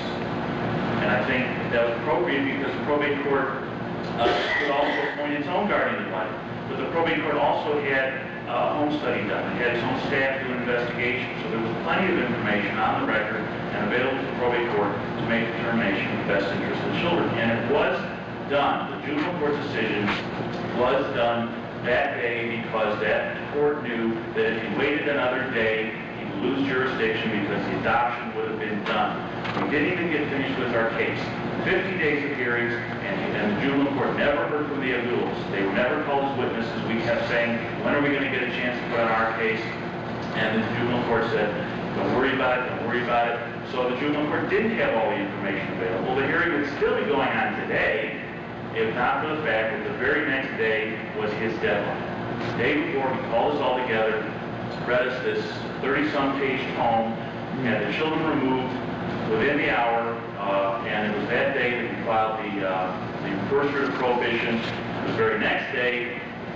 And I think that was appropriate because the probate court could also appoint its own guardian ad litem. But the probate court also had a home study done. It had its own staff do an investigation. So there was plenty of information on the record and available to the probate court to make a determination in the best interest of the children. And it was done. The juvenile court decision was done that day because that court knew that if he waited another day, he would lose jurisdiction because the adoption would have been done. We didn't even get finished with our case. 50 days of hearings, and the juvenile court never heard from the Abdullahs. They were never called as witnesses. We kept saying, when are we going to get a chance to put on our case? And the juvenile court said, don't worry about it, don't worry about it. So the juvenile court didn't have all the information available. The hearing would still be going on today, if not for the fact that the very next day was his deadline. The day before, he called us all together, read us this 30-some page tome, had the children removed within the hour, and it was that day that we filed the first writ of prohibition. The very next day,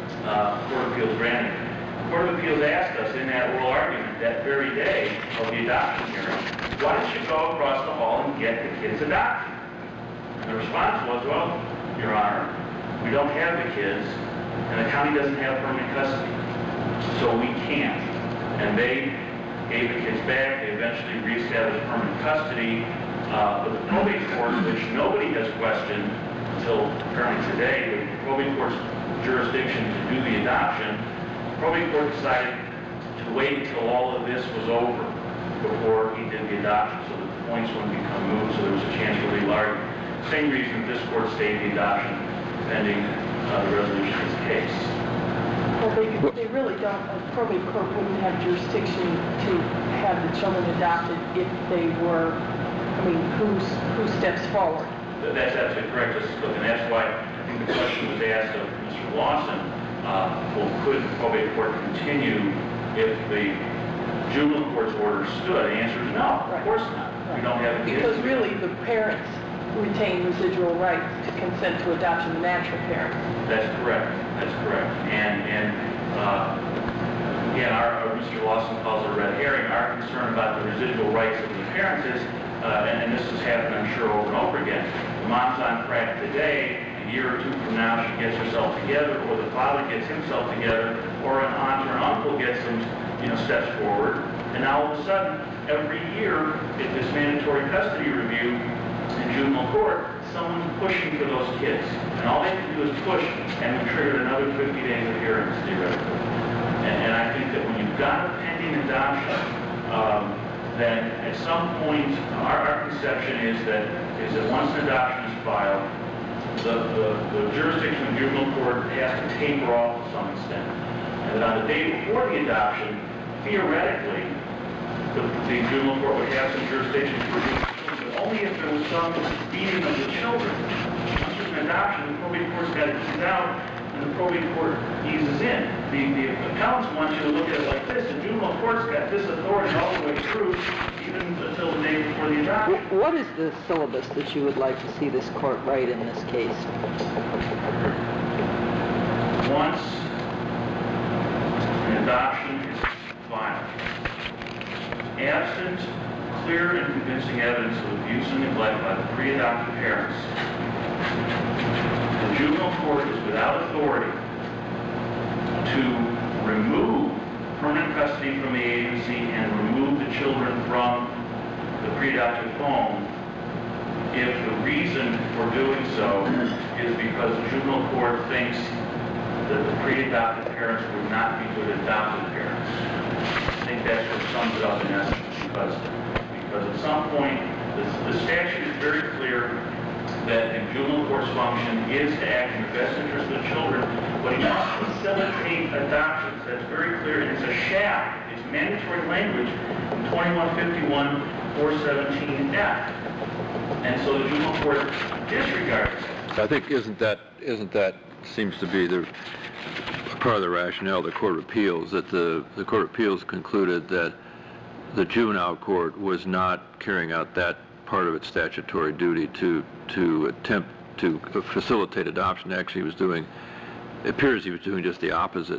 the Court of Appeals granted it. The Court of Appeals asked us in that oral argument, that very day of the adoption hearing, why don't you go across the hall and get the kids adopted? And the response was, well, Your Honor, we don't have the kids, and the county doesn't have permanent custody, so we can't. And they gave the kids back. They eventually reestablished permanent custody. But the probate court, which nobody has questioned until apparently today, the probate court's jurisdiction to do the adoption, the probate court decided to wait until all of this was over before he did the adoption, so that the points wouldn't become moot, so there was a chance for legal argument. Same reason this court stayed the adoption pending the resolution of this case. Well, they really don't, a probate court wouldn't have jurisdiction to have the children adopted if they were, I mean, who steps forward? That's absolutely correct, Justice Cook, and that's why I think the question was asked of Mr. Lawson, well, could the probate court continue if the juvenile court's order stood? The answer is no, of course not. We don't have the kids. Because really, the parents retain residual rights to consent to adoption, the natural parents. That's correct. That's correct. And again, Mr. Lawson calls it a red herring. Our concern about the residual rights of the parents is, and this has happened, I'm sure, over and over again. The mom's on crack today. A year or two from now, she gets herself together, or the father gets himself together, or an aunt or an uncle gets some, steps forward. And now all of a sudden, every year, at this mandatory custody review in juvenile court, someone's pushing for those kids. And all they have to do is push, and we triggered another 50 days of hearings, theoretically. And I think that when you've got a pending adoption, then at some point, our conception is that once an adoption is filed, the jurisdiction of juvenile court has to taper off to some extent. And that on the day before the adoption, theoretically, the juvenile court would have some jurisdiction to review the children, but only if there was some feeding of the children. Once there's an adoption, the probate court's got to keep out, and and the probate court eases in. The appellants want you to look at it like this. The juvenile court's got this authority all the way through, even until the day before the adoption. What is the syllabus that you would like to see this court write in this case? Once an adoption is final, absent clear and convincing evidence of abuse and neglect by the pre-adopted parents, the juvenile court is without authority to remove permanent custody from the agency and remove the children from the pre-adoptive home if the reason for doing so is because the juvenile court thinks that the pre-adopted parents would not be good adopted parents. I think that's what sums it up in essence, because at some point, the statute is very clear that the juvenile court's function is to act in the best interest of the children, but it must facilitate adoptions. That's very clear, and it's a shall. It's mandatory language in 2151-417F. And so the juvenile court disregards it. I think isn't that seems to be the part of the rationale of the Court of Appeals, that the Court of Appeals concluded that the juvenile court was not carrying out that part of its statutory duty to attempt to facilitate adoption. Actually, it appears he was doing just the opposite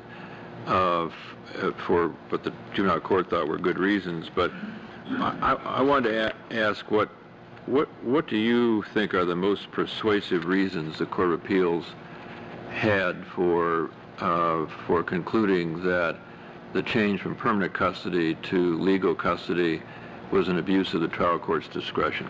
for what the juvenile court thought were good reasons. But I wanted to ask what do you think are the most persuasive reasons the Court of Appeals had for concluding that the change from permanent custody to legal custody was an abuse of the trial court's discretion?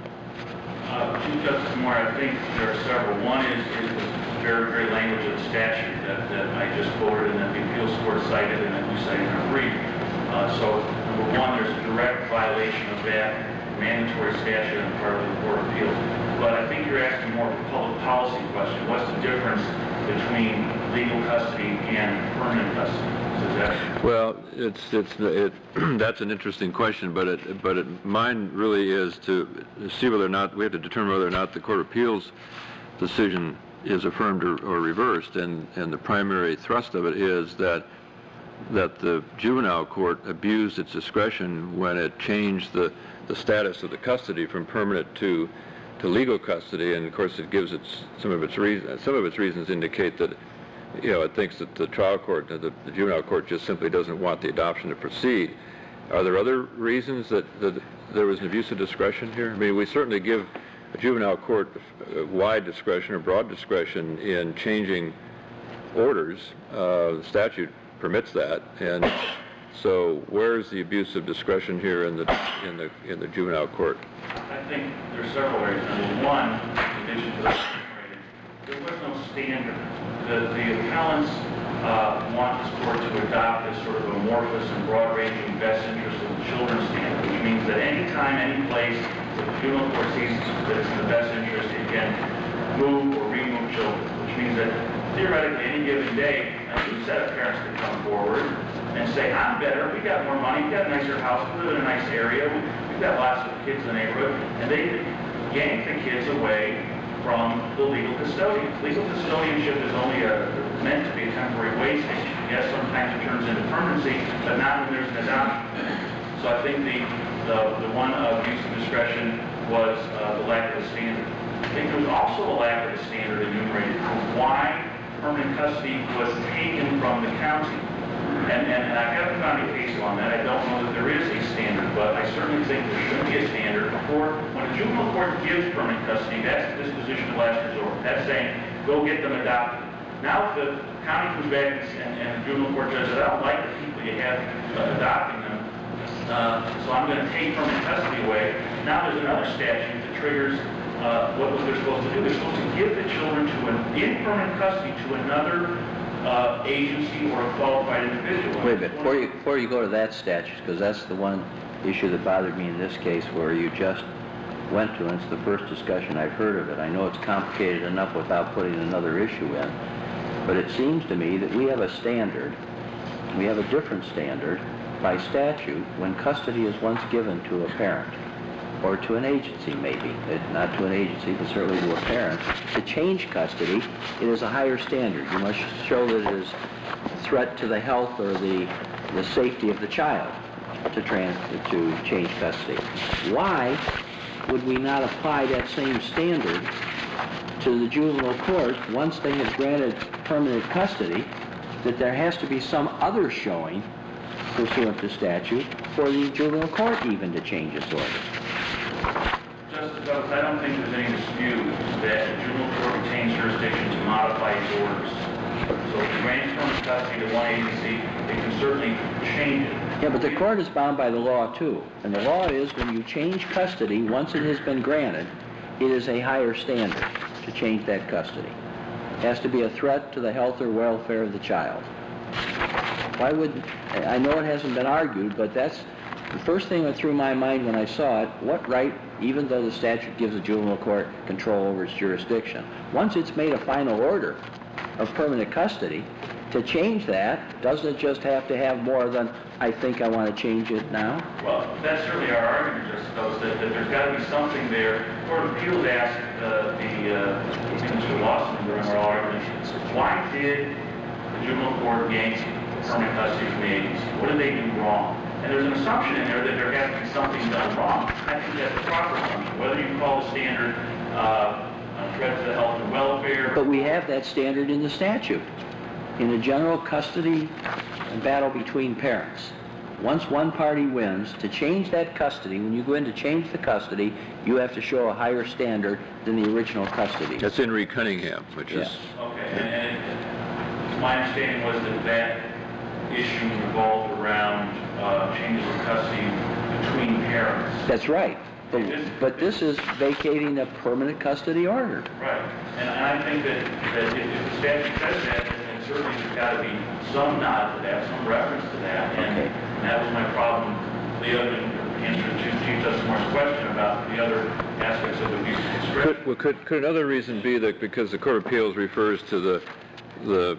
Chief Justice Moore, I think there are several. One is the very, very language of the statute that I just quoted and that the appeals court cited and that we cited in our brief. So, number one, there's a direct violation of that mandatory statute on the part of the Court of Appeals. But I think you're asking more of a public policy question. What's the difference between legal custody and permanent custody? Well, that's an interesting question, but mine really is to see whether or not we have to determine whether or not the Court of Appeals decision is affirmed or reversed, and the primary thrust of it is that the juvenile court abused its discretion when it changed the status of the custody from permanent to legal custody, and of course it gives some of its reasons. Some of its reasons indicate that it thinks that the trial court, the juvenile court, just simply doesn't want the adoption to proceed. Are there other reasons that there was an abuse of discretion here? I mean, we certainly give a juvenile court wide discretion or broad discretion in changing orders. The statute permits that, and so where's the abuse of discretion here in the juvenile court? I think there's several areas. Number one, in addition to that, there was no standard. The appellants want this court to adopt this sort of amorphous and broad-ranging best interest of the children standard, which means that any time, any place that the juvenile court sees that it's in the best interest, it can move or remove children, which means that theoretically any given day, a new set of parents could come forward and say, I'm better, we got more money, we got a nicer house, we live in a nice area, we've got lots of kids in the neighborhood, and they yank the kids away from the legal custodians. Legal custodianship is only meant to be a temporary way station. Yes, sometimes it turns into permanency, but not when there's an adoption. So I think the one abuse of discretion was the lack of a standard. I think there was also a lack of a standard enumerated for why permanent custody was taken from the county. And I haven't found a case on that. I don't know that there is a standard, but I certainly think there should be a standard for when a juvenile court gives permanent custody, that's the disposition of last resort. That's saying, go get them adopted. Now if the county comes back and the juvenile court judge says, I don't like the people you have adopting them, so I'm going to take permanent custody away. Now there's another statute that triggers what was they're supposed to do. They're supposed to give the children in permanent custody to another agency or a qualified individual. Wait a minute, before you go to that statute, because that's the one issue that bothered me in this case where you just went to, and it's the first discussion I've heard of it. I know it's complicated enough without putting another issue in, but it seems to me that we have a standard, we have a different standard by statute when custody is once given to a parent. or to an agency maybe, not to an agency, but certainly to a parent, to change custody, it is a higher standard. You must show that it is a threat to the health or the safety of the child to change custody. Why would we not apply that same standard to the juvenile court once they have granted permanent custody, that there has to be some other showing pursuant to statute for the juvenile court even to change its order? Justice Douglas, I don't think there's any dispute that the juvenile court retains jurisdiction to modify its orders. So if it grants permanent custody to one agency, it can certainly change it. Yeah, but the court is bound by the law too. And the law is when you change custody, once it has been granted, it is a higher standard to change that custody. It has to be a threat to the health or welfare of the child. Why would, I know it hasn't been argued, but that's the first thing that threw my mind when I saw it. What right, even though the statute gives the juvenile court control over its jurisdiction, once it's made a final order of permanent custody, to change that, doesn't it just have to have more than, I think I want to change it now? Well, that's certainly our argument, Justice Douglas, that there's got to be something there. The Court of Appeals asked Mr. Lawson during our argument, why did the juvenile court gain permanent custody from the agency? What did they do wrong? And there's an assumption in there that there has to be something done wrong. I think that's a proper assumption. Whether you call the standard a threat to the health and welfare... But we have that standard in the statute. In a general custody battle between parents, once one party wins, to change that custody, when you go in to change the custody, you have to show a higher standard than the original custody. That's in Reed Cunningham, which is... Okay, and my understanding was that issue revolved around changes of custody between parents. That's right. But this is vacating a permanent custody order. Right. And I think that if the statute says that, then certainly there's got to be some nod to that, some reference to that. And that was my problem. The other answer to Chief Justice Moore's question about the other aspects of abuse of discretion. Could another reason be that because the Court of Appeals refers to the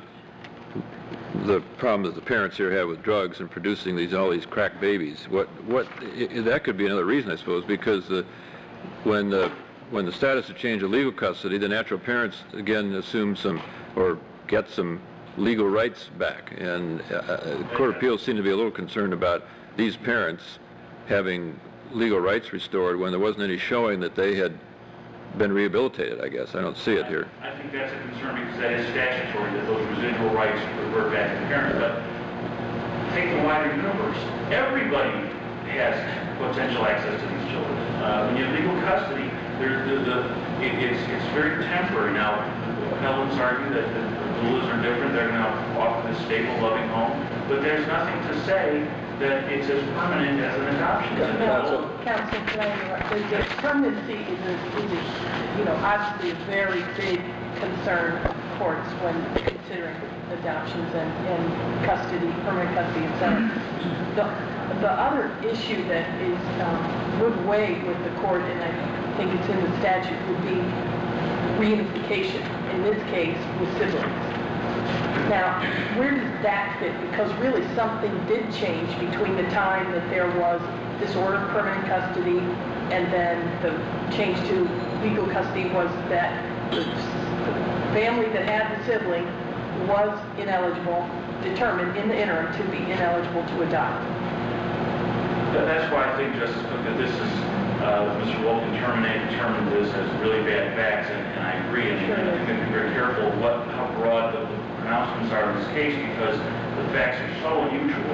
problem that the parents here have with drugs and producing all these crack babies? That could be another reason, I suppose, because when the status of change of legal custody, the natural parents again assume get some legal rights back, and the Court of Appeals seem to be a little concerned about these parents having legal rights restored when there wasn't any showing that they had been rehabilitated, I guess. I don't see it here. I think that's a concern because that is statutory, that those residual rights revert back to the parents. But take the wider universe. Everybody has potential access to these children. When you have legal custody, it's very temporary. Now, appellants argue that the rules are different. They're going to offer this stable, loving home. But there's nothing to say that it's as permanent as an adoption. Counsel, can I interrupt? The permanency is obviously a very big concern of courts when considering adoptions and custody, permanent custody, etc. The other issue that would weigh with the court, and I think it's in the statute, would be reunification, in this case, with siblings. Now, where does that fit? Because really something did change between the time that there was this order of permanent custody and then the change to legal custody was that the family that had the sibling was determined in the interim to be ineligible to adopt. That's why I think, Justice Cook, that this is, Mr. Wolkin determined this as really bad facts, and I agree. And I think we have to be very careful how broad the pronouncements are in this case, because the facts are so unusual.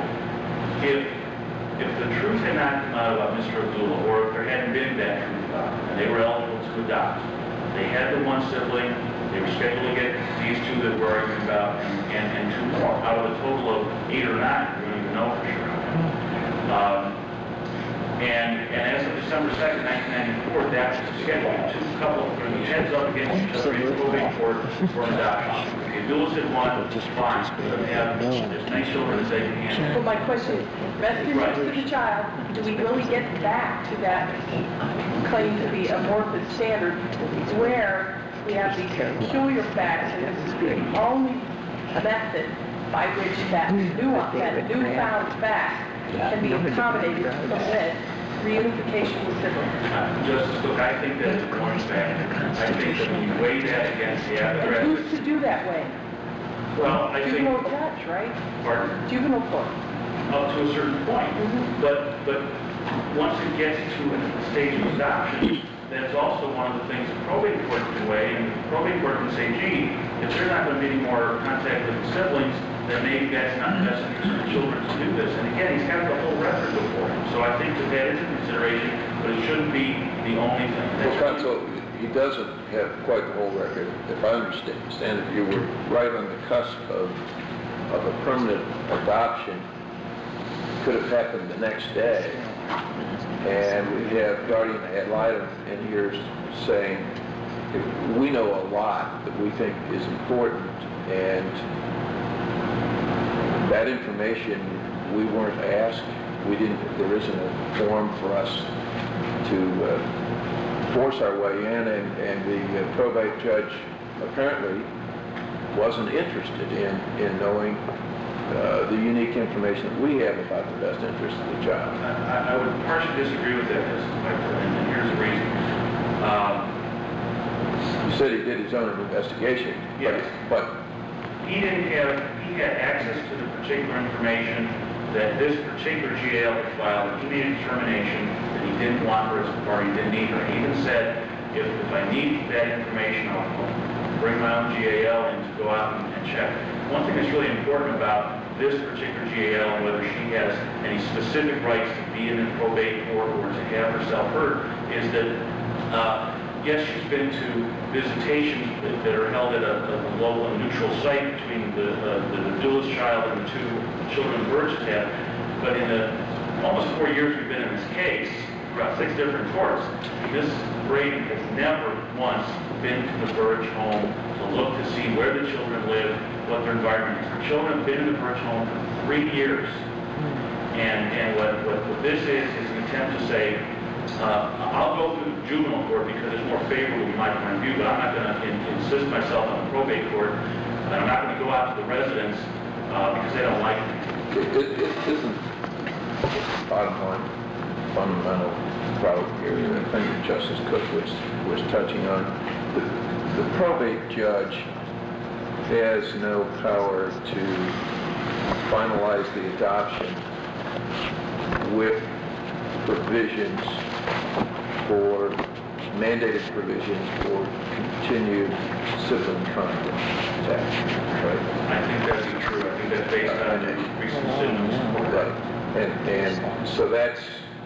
If the truth had not come out about Mr. Abdullah, or if there hadn't been that truth about him, and they were eligible to adopt, they had the one sibling, they were scheduled to get these two that we're arguing about, and two more. Out of a total of 8 or 9, we don't even know for sure. And as of December 2nd, 1994, that was scheduled. Two couples were heads up against each other in moving for an adoption. The Abdullahs had one, just fine. They have as many children as they can handle. Well, my question is, best interest of the child, do we really get back to that claim to be amorphous standard where we have these peculiar facts, and this is the only method by which that newfound fact can be accommodated from this? reunification with siblings? Justice Cook, I think that is one factor. I think that when you weigh that against the other It evidence, used to do that way. well, I think, Juvenile judge, right? pardon? Juvenile court. Up to a certain point. But once it gets to a stage of adoption, that's also one of the things the probate court can weigh, and the probate court can say, gee, if there's not going to be any more contact with the siblings, then maybe that's not in the best interest of the children to do this. And again, he's got the whole record before him. So I think that that is a consideration, but it shouldn't be the only thing. Well, counsel, he doesn't have quite the whole record. If I understand it, you were right on the cusp of a permanent adoption. Could have happened the next day. And we have guardian ad litem in here saying, we know a lot that we think is important, and that information we weren't asked. There isn't a form for us to force our way in, and the probate judge apparently wasn't interested in knowing the unique information that we have about the best interest of the child. I would partially disagree with that, and here's the reason. You said he did his own investigation. Yes. But he had access to the particular information that this particular GAL had filed. He made a determination that he didn't want her, or he didn't need her. He even said, if I need that information, I'll bring my own GAL in to go out and check. One thing that's really important about this particular GAL and whether she has any specific rights to be in a probate court or to have herself heard is that, yes, she's been to visitations that are held at a local, a neutral site between the Dulis child and the two children Burge had, but in the almost 4 years we've been in this case, about 6 different courts, Ms. Brady has never once been to the Burge home to look to see where the children live, what their environment is. The children have been in the Burge home for 3 years. And what this is an attempt to say, I'll go through the juvenile court because it's more favorable to my point of view, but I'm not going to insist myself on the probate court, and I'm not going to go out to the residents because they don't like me. it isn't bottom line fundamental problem here, and I think that Justice Cook was touching on. The probate judge has no power to finalize the adoption with provisions for, mandated provisions for continued sibling contact, right? I think that's true. I think that's based on recent decisions. Right. And so that's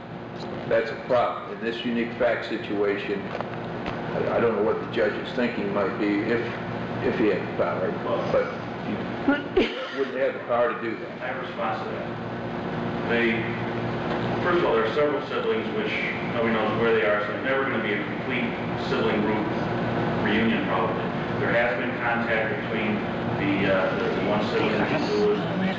a problem. In this unique fact situation, I don't know what the judge's thinking might be if he had the power, but he wouldn't have the power to do that. I have a response to that. First of all, there are several siblings which nobody knows where they are, so there's never going to be a complete sibling group reunion probably. There has been contact between the one sibling and the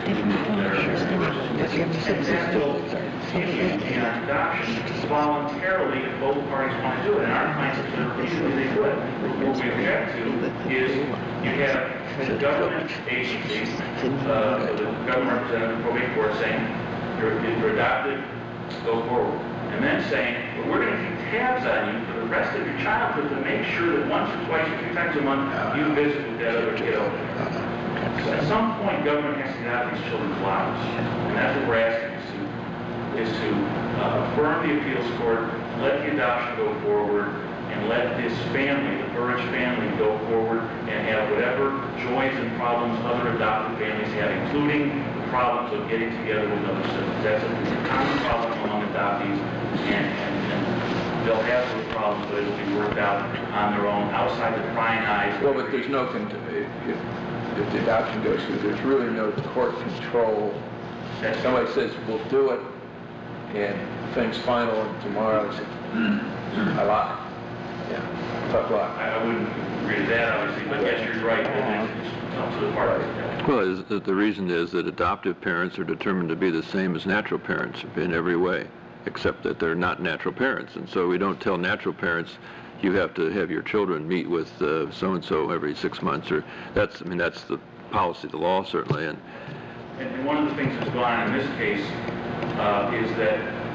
in adoption voluntarily if both parties want to do it. And our clients have said repeatedly they do it. What we object to is you have the government agencies, the government representative, probate court saying you're adopted, go forward. And then saying, well, we're going to keep tabs on you for the rest of your childhood to make sure that once or twice or 3 times a month you visit with that other kiddo. So at some point, government has to get out of these children's lives. And that's what we're asking is to affirm the appeals court, let the adoption go forward, and let this family, the Burge family, go forward and have whatever joys and problems other adopted families have, including the problems of getting together with other siblings. That's a common problem among adoptees, and they'll have those problems, but it'll be worked out on their own, outside the prying eyes. Well, but there's no, if the adoption goes through, there's really no court control. Somebody says, we'll do it, and things final, and tomorrow, I lied. Yeah, tough luck. I wouldn't agree to that, obviously, but yes, you're right. It's up to the parties. Well, the reason is that adoptive parents are determined to be the same as natural parents in every way, except that they're not natural parents. And so we don't tell natural parents, you have to have your children meet with so-and-so every 6 months, or that's the policy, the law certainly. And one of the things that's gone on in this case is that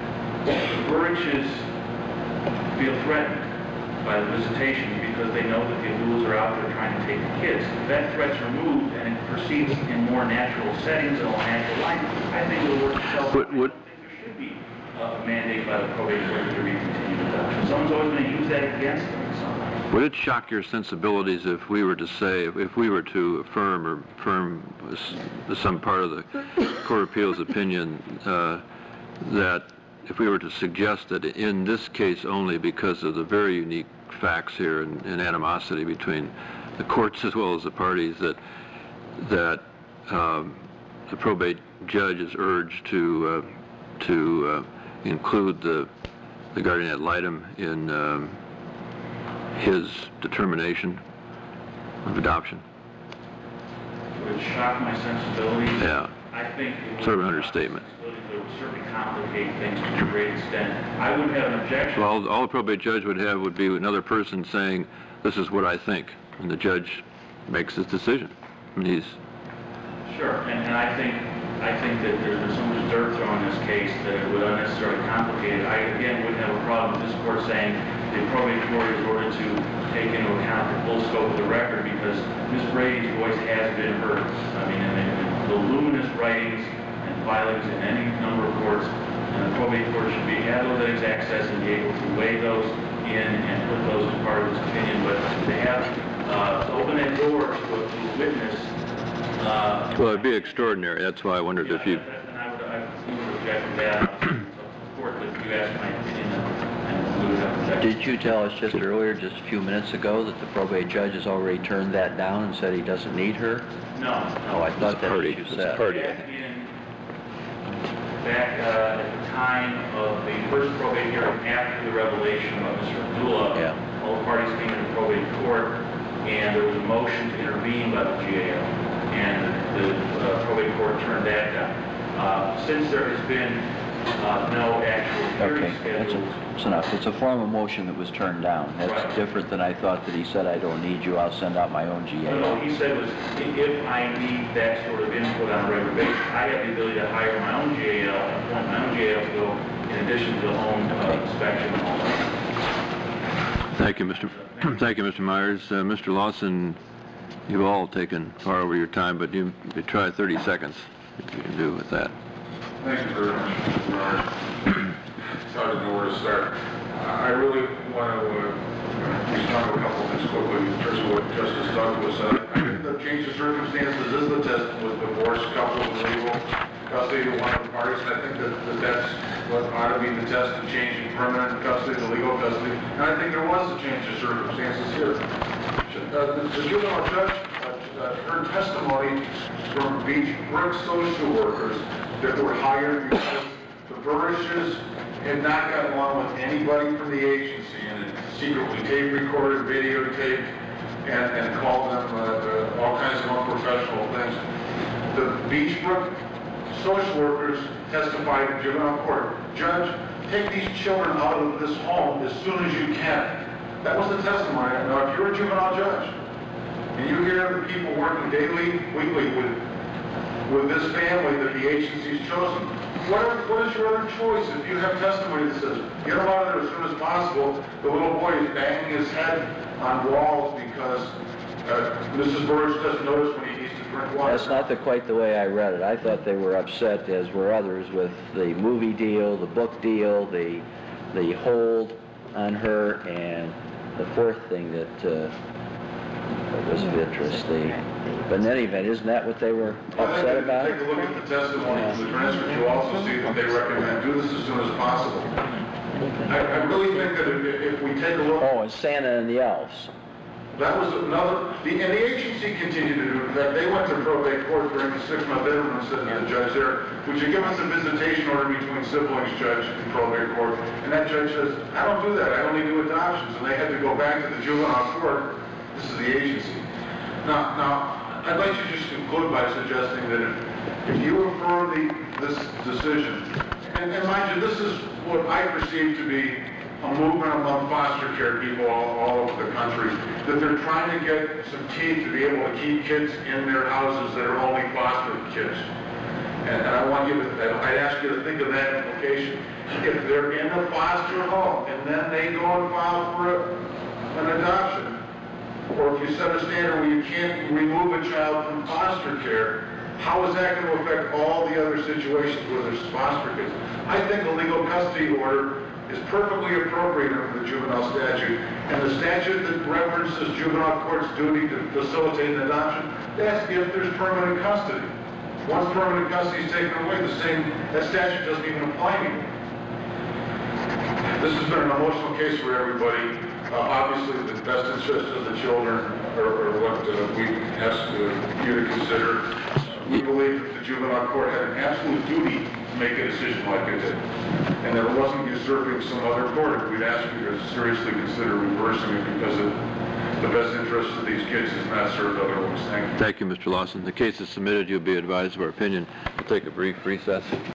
The Burriches feel threatened by the visitations because they know that the Abduls are out there trying to take the kids. If that threat's removed and it proceeds in more natural settings and all natural life, I think it'll work itself. I don't think there should be a mandate by the probate court to be continued adoption. Someone's always going to use that against them in some way. Would it shock your sensibilities if we were to say, if we were to affirm some part of the Court of Appeals opinion, that if we were to suggest that in this case only because of the very unique facts here and animosity between the courts as well as the parties, that the probate judge is urged to include the guardian ad litem in his determination of adoption? Would it shock my sensibilities? Yeah. I think it would Sort of an understatement. It would certainly complicate things to a great extent. I wouldn't have an objection. Well, all the probate judge would have would be another person saying, this is what I think, and the judge makes his decision. And he's... Sure, and I think that there's so much dirt thrown in this case that it would unnecessarily complicate it. I, again, wouldn't have a problem with this court saying the probate court is ordered to take into account the full scope of the record because Ms. Brady's voice has been heard. I mean, and the luminous writings and filings in any number of courts, and the probate court should have those access and be able to weigh those in and put those as part of its opinion. But to have open that door to a witness. Well, it'd be extraordinary. That's why I wondered if you... And I would object to that. Court, but you asked my opinion, and we would have to object. Did you tell us just earlier, just a few minutes ago, that the probate judge has already turned that down and said he doesn't need her? No. Oh, I thought that's what you said. Back at the time of the first probate hearing after the revelation of Mr. Abdullah, all the parties came into probate court, and there was a motion to intervene by the GAO, and the probate court turned that down. Since there has been no actual hearing scheduled. That's enough. It's a formal motion that was turned down. That's different than I thought that he said, I don't need you, I'll send out my own GAO. No, he said was, if I need that sort of input on a regular basis, I have the ability to hire my own GAO and appoint my own GAO to go in addition to the home inspection and all that. Thank you, Mr. Myers. Mr. Lawson, you've all taken far over your time, but you try 30 seconds if you can do with that. Thank you very much, Mr. Myers. It's hard to know where to start. I really want to respond to a couple of things quickly in terms of what Justice Douglas said. I think the change of circumstances is the test with divorce, couples, and legal custody of one of the parties, and I think that that's what ought to be the test of changing permanent custody to legal custody. And I think there was a change of circumstances here. The juvenile judge heard testimony from Beach Brook social workers that were hired because the Burrishes had not gotten along with anybody from the agency and had secretly tape recorded, videotaped, and called them all kinds of unprofessional things. The Beach Brook social workers testified in juvenile court, Judge, take these children out of this home as soon as you can. That was the testimony. Now, if you're a juvenile judge and you hear the people working daily, weekly with this family that the agency's chosen, what is your other choice if you have testimony that says, get them out of there as soon as possible? The little boy is banging his head on walls because Mrs. Burris doesn't notice when he needs to drink water. That's not quite the way I read it. I thought they were upset, as were others, with the movie deal, the book deal, the hold on her, and the fourth thing that was of interest. But in any event, isn't that what they were upset about? Take a look at the testimony from the transcript. You'll also see that they recommend do this as soon as possible. I really think that if we take a look... Oh, and Santa and the Elves. That was another... And the agency continued to do it. In fact, they went to probate court during the 6-month interim and said to the judge there, would you give us a visitation order between siblings, judge, and probate court? And that judge says, I don't do that. I only do adoptions. And they had to go back to the juvenile court. This is the agency. Now, I'd like to just conclude by suggesting that if you affirm this decision, and mind you, this is what I perceive to be a movement among foster care people all over the country, that they're trying to get some teeth to be able to keep kids in their houses that are only foster kids. And I want you to, I'd ask you to think of that implication. If they're in a foster home and then they go and file for an adoption, or if you set a standard where you can't remove a child from foster care, how is that going to affect all the other situations where there's foster kids? I think the legal custody order is perfectly appropriate under the juvenile statute, and the statute that references juvenile court's duty to facilitate an adoption, that's if there's permanent custody. Once permanent custody is taken away, that statute doesn't even apply anymore. This has been an emotional case for everybody. Obviously, the best interest of the children are what we ask you to consider. We believe that the juvenile court had an absolute duty to make a decision like it did, and that it wasn't usurping some other court. We'd ask you to seriously consider reversing it because the best interest of these kids is not served otherwise. Thank you. Thank you, Mr. Lawson. The case is submitted. You'll be advised of our opinion. We'll take a brief recess.